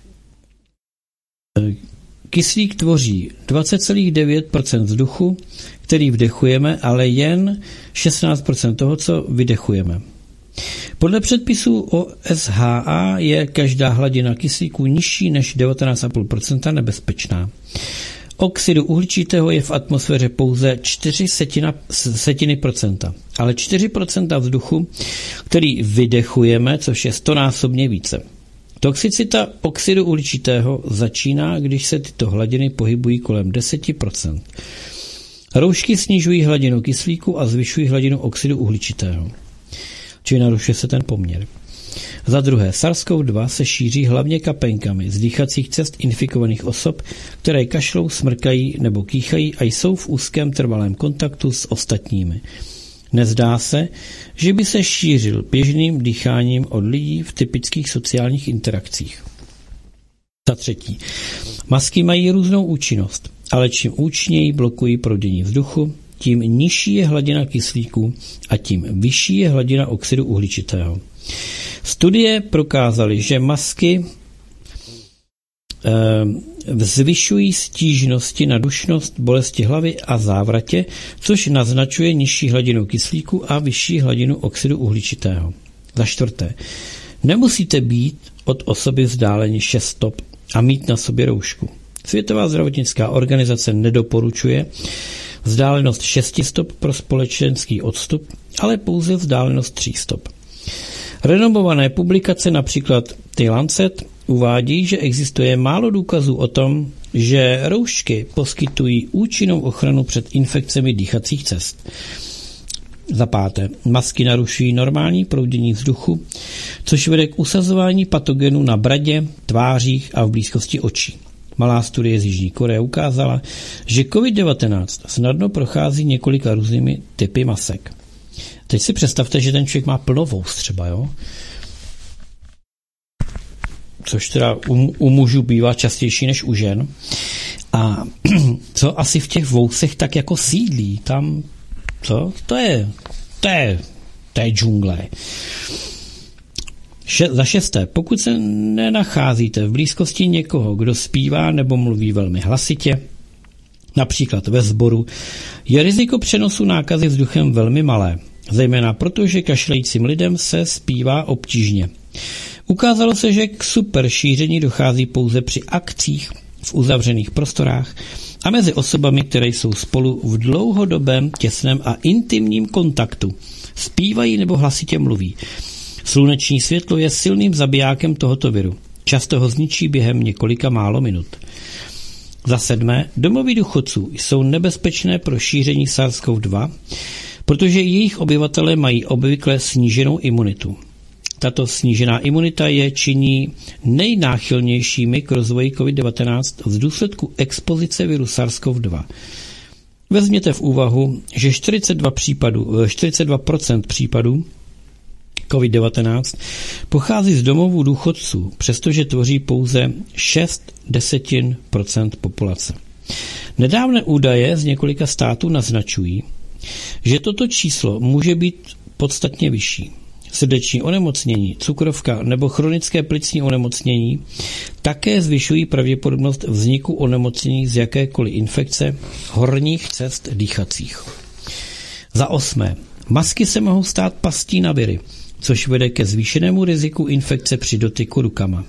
kyslík tvoří dvacet celá devět procent vzduchu, který vdechujeme, ale jen šestnáct procent toho, co vydechujeme. Podle předpisů O S H A je každá hladina kyslíku nižší než devatenáct celá pět procenta nebezpečná. Oxidu uhličitého je v atmosféře pouze čtyři setiny procenta, ale čtyři procenta vzduchu, který vydechujeme, což je stonásobně více. Toxicita oxidu uhličitého začíná, když se tyto hladiny pohybují kolem deset procent. Roušky snižují hladinu kyslíku a zvyšují hladinu oxidu uhličitého, čili narušuje se ten poměr. Za druhé, SARS-CoV dva se šíří hlavně kapénkami z dýchacích cest infikovaných osob, které kašlou, smrkají nebo kýchají a jsou v úzkém trvalém kontaktu s ostatními. Nezdá se, že by se šířil běžným dýcháním od lidí v typických sociálních interakcích. Za třetí, masky mají různou účinnost, ale čím účinněji blokují proudění vzduchu, tím nižší je hladina kyslíku a tím vyšší je hladina oxidu uhličitého. Studie prokázaly, že masky e, zvyšují stížnosti na dušnost, bolesti hlavy a závratě, což naznačuje nižší hladinu kyslíku a vyšší hladinu oxidu uhličitého. Za čtvrté, nemusíte být od osoby vzdáleni šest stop a mít na sobě roušku. Světová zdravotnická organizace nedoporučuje vzdálenost šest stop pro společenský odstup, ale pouze vzdálenost tři stop. Renomované publikace, například The Lancet, uvádí, že existuje málo důkazů o tom, že roušky poskytují účinnou ochranu před infekcemi dýchacích cest. Za páté, masky narušují normální proudění vzduchu, což vede k usazování patogenů na bradě, tvářích a v blízkosti očí. Malá studie z Jižní Koreje ukázala, že covid devatenáct snadno prochází několika různými typy masek. Teď si představte, že ten člověk má plno vous třeba, jo? Což teda u, u mužů bývá častější než u žen. A co asi v těch vousech tak jako sídlí, tam, co? To je, to je, to je džungle. Še, za šesté, pokud se nenacházíte v blízkosti někoho, kdo zpívá nebo mluví velmi hlasitě, například ve sboru, je riziko přenosu nákazy vzduchem velmi malé, zejména proto, že kašlejícím lidem se zpívá obtížně. Ukázalo se, že k super šíření dochází pouze při akcích v uzavřených prostorách a mezi osobami, které jsou spolu v dlouhodobém, těsném a intimním kontaktu, zpívají nebo hlasitě mluví. Sluneční světlo je silným zabijákem tohoto viru. Často ho zničí během několika málo minut. Za sedmé, domoví důchodců jsou nebezpečné pro šíření SARS-CoV dva, protože jejich obyvatelé mají obvykle sníženou imunitu. Tato snížená imunita je činí nejnáchylnějšími k rozvoji covid devatenáct v důsledku expozice viru SARS-CoV dva. Vezměte v úvahu, že čtyřicet dva, případů, čtyřicet dva procent případů covid devatenáct pochází z domovů důchodců, přestože tvoří pouze šest desetin procent populace. Nedávné údaje z několika států naznačují, že toto číslo může být podstatně vyšší. Srdeční onemocnění, cukrovka nebo chronické plicní onemocnění také zvyšují pravděpodobnost vzniku onemocnění z jakékoliv infekce horních cest dýchacích. Za osmé, masky se mohou stát pastí na viry, což vede ke zvýšenému riziku infekce při dotyku rukama.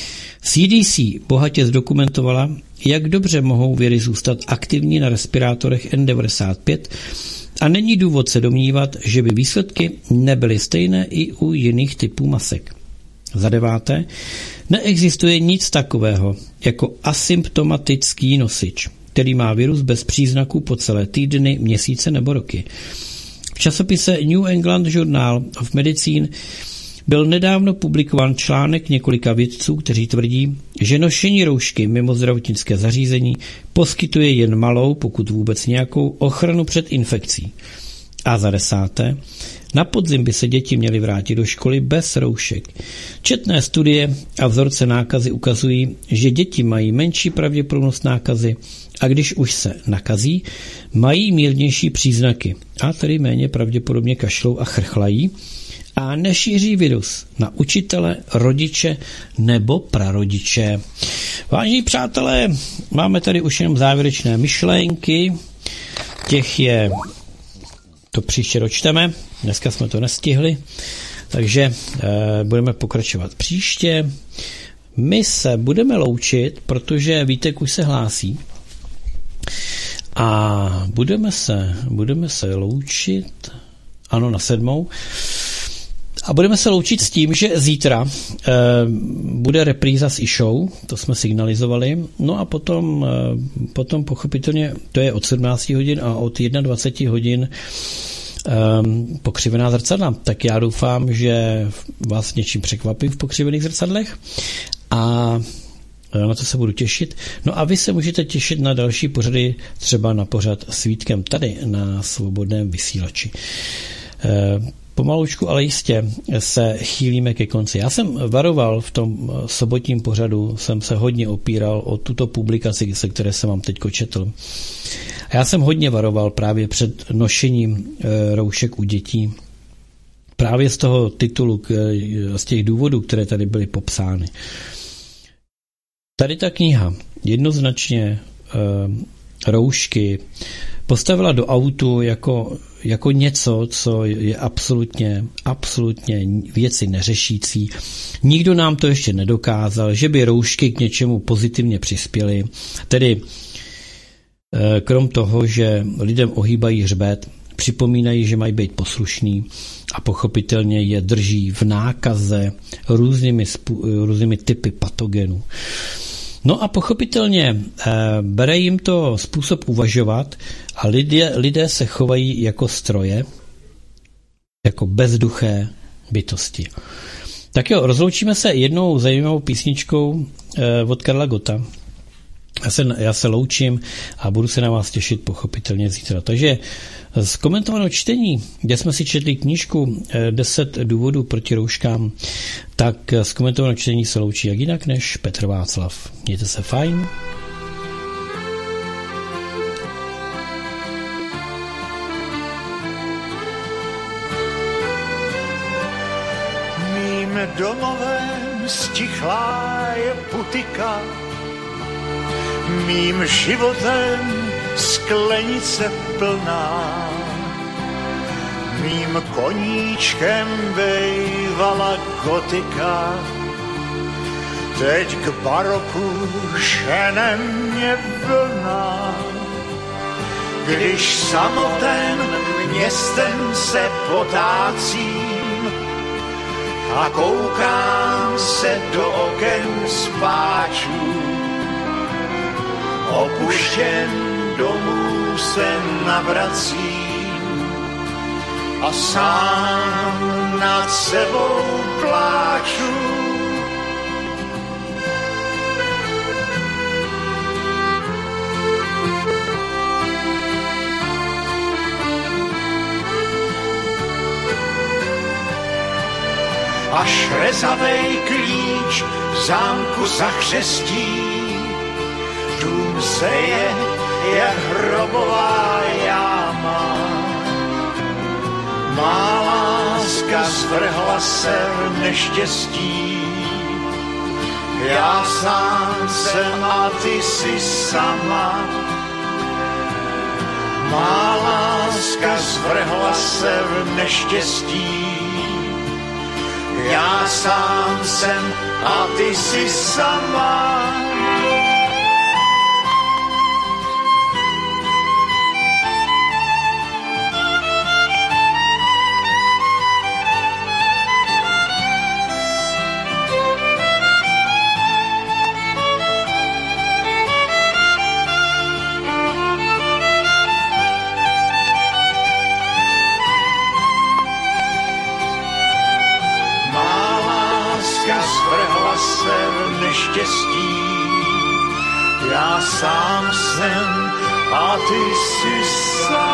C D C bohatě zdokumentovala, jak dobře mohou viry zůstat aktivní na respirátorech N devadesát pět a není důvod se domnívat, že by výsledky nebyly stejné i u jiných typů masek. Za deváté, neexistuje nic takového jako asymptomatický nosič, který má virus bez příznaků po celé týdny, měsíce nebo roky. V časopise New England Journal of Medicine byl nedávno publikován článek několika vědců, kteří tvrdí, že nošení roušky mimo zdravotnické zařízení poskytuje jen malou, pokud vůbec nějakou, ochranu před infekcí. A za desáté, na podzim by se děti měly vrátit do školy bez roušek. Četné studie a vzorce nákazy ukazují, že děti mají menší pravděpodobnost nákazy a když už se nakazí, mají mírnější příznaky a tedy méně pravděpodobně kašlou a chrchlají a nešíří virus na učitele, rodiče nebo prarodiče. Vážení přátelé, máme tady už jenom závěrečné myšlenky, těch je, to příště dočteme, dneska jsme to nestihli, takže e, budeme pokračovat příště. My se budeme loučit, protože Vítek už se hlásí a budeme se, budeme se loučit, ano, na sedmou, a budeme se loučit s tím, že zítra e, bude repríza z e-show, to jsme signalizovali, no a potom, e, potom pochopitelně, to je od sedmnáct hodin a od dvacet jedna hodin e, pokřivená zrcadla. Tak já doufám, že vás něčím překvapím v pokřivených zrcadlech a na to se budu těšit. No a vy se můžete těšit na další pořady, třeba na pořad s Vítkem tady na Svobodném vysílači. E, Pomalučku, ale jistě se chýlíme ke konci. Já jsem varoval v tom sobotním pořadu, jsem se hodně opíral o tuto publikaci, se které jsem vám teď četl. A já jsem hodně varoval právě před nošením e, roušek u dětí. Právě z toho titulu, k, z těch důvodů, které tady byly popsány. Tady ta kniha jednoznačně e, roušky postavila do autu jako, jako něco, co je absolutně, absolutně věci neřešící. Nikdo nám to ještě nedokázal, že by roušky k něčemu pozitivně přispěly. Tedy krom toho, že lidem ohýbají hřbet, připomínají, že mají být poslušní a pochopitelně je drží v nákaze různými, různými typy patogenů. No a pochopitelně e, bere jim to způsob uvažovat a lidé, lidé se chovají jako stroje jako bezduché bytosti. Tak jo, rozloučíme se jednou zajímavou písničkou eh, od Karla Gotta. Já se, já se loučím a budu se na vás těšit pochopitelně zítra. Takže z komentovaného čtení, kde jsme si četli knížku deset důvodů proti rouškám, tak z komentovaného čtení se loučí jak jinak než Petr Václav. Mějte se fajn. Mým domovem stichla je putika, mým životem sklenice plná, mým koníčkem bejvala gotika, teď k baroku žene mě vlna. Když samoten městem se potácím a koukám se do oken spáčů, opuštěn domů se navracím a sám nad sebou pláču. Až rezavej klíč v zámku zachřestí, dům zeje jak hrobová jáma. Má láska zvrhla se v neštěstí, já sám jsem a ty jsi sama. Má láska zvrhla se v neštěstí, já sám jsem a ty jsi sama. Zvrhla se v neštěstí, já sám jsem a ty jsi sám.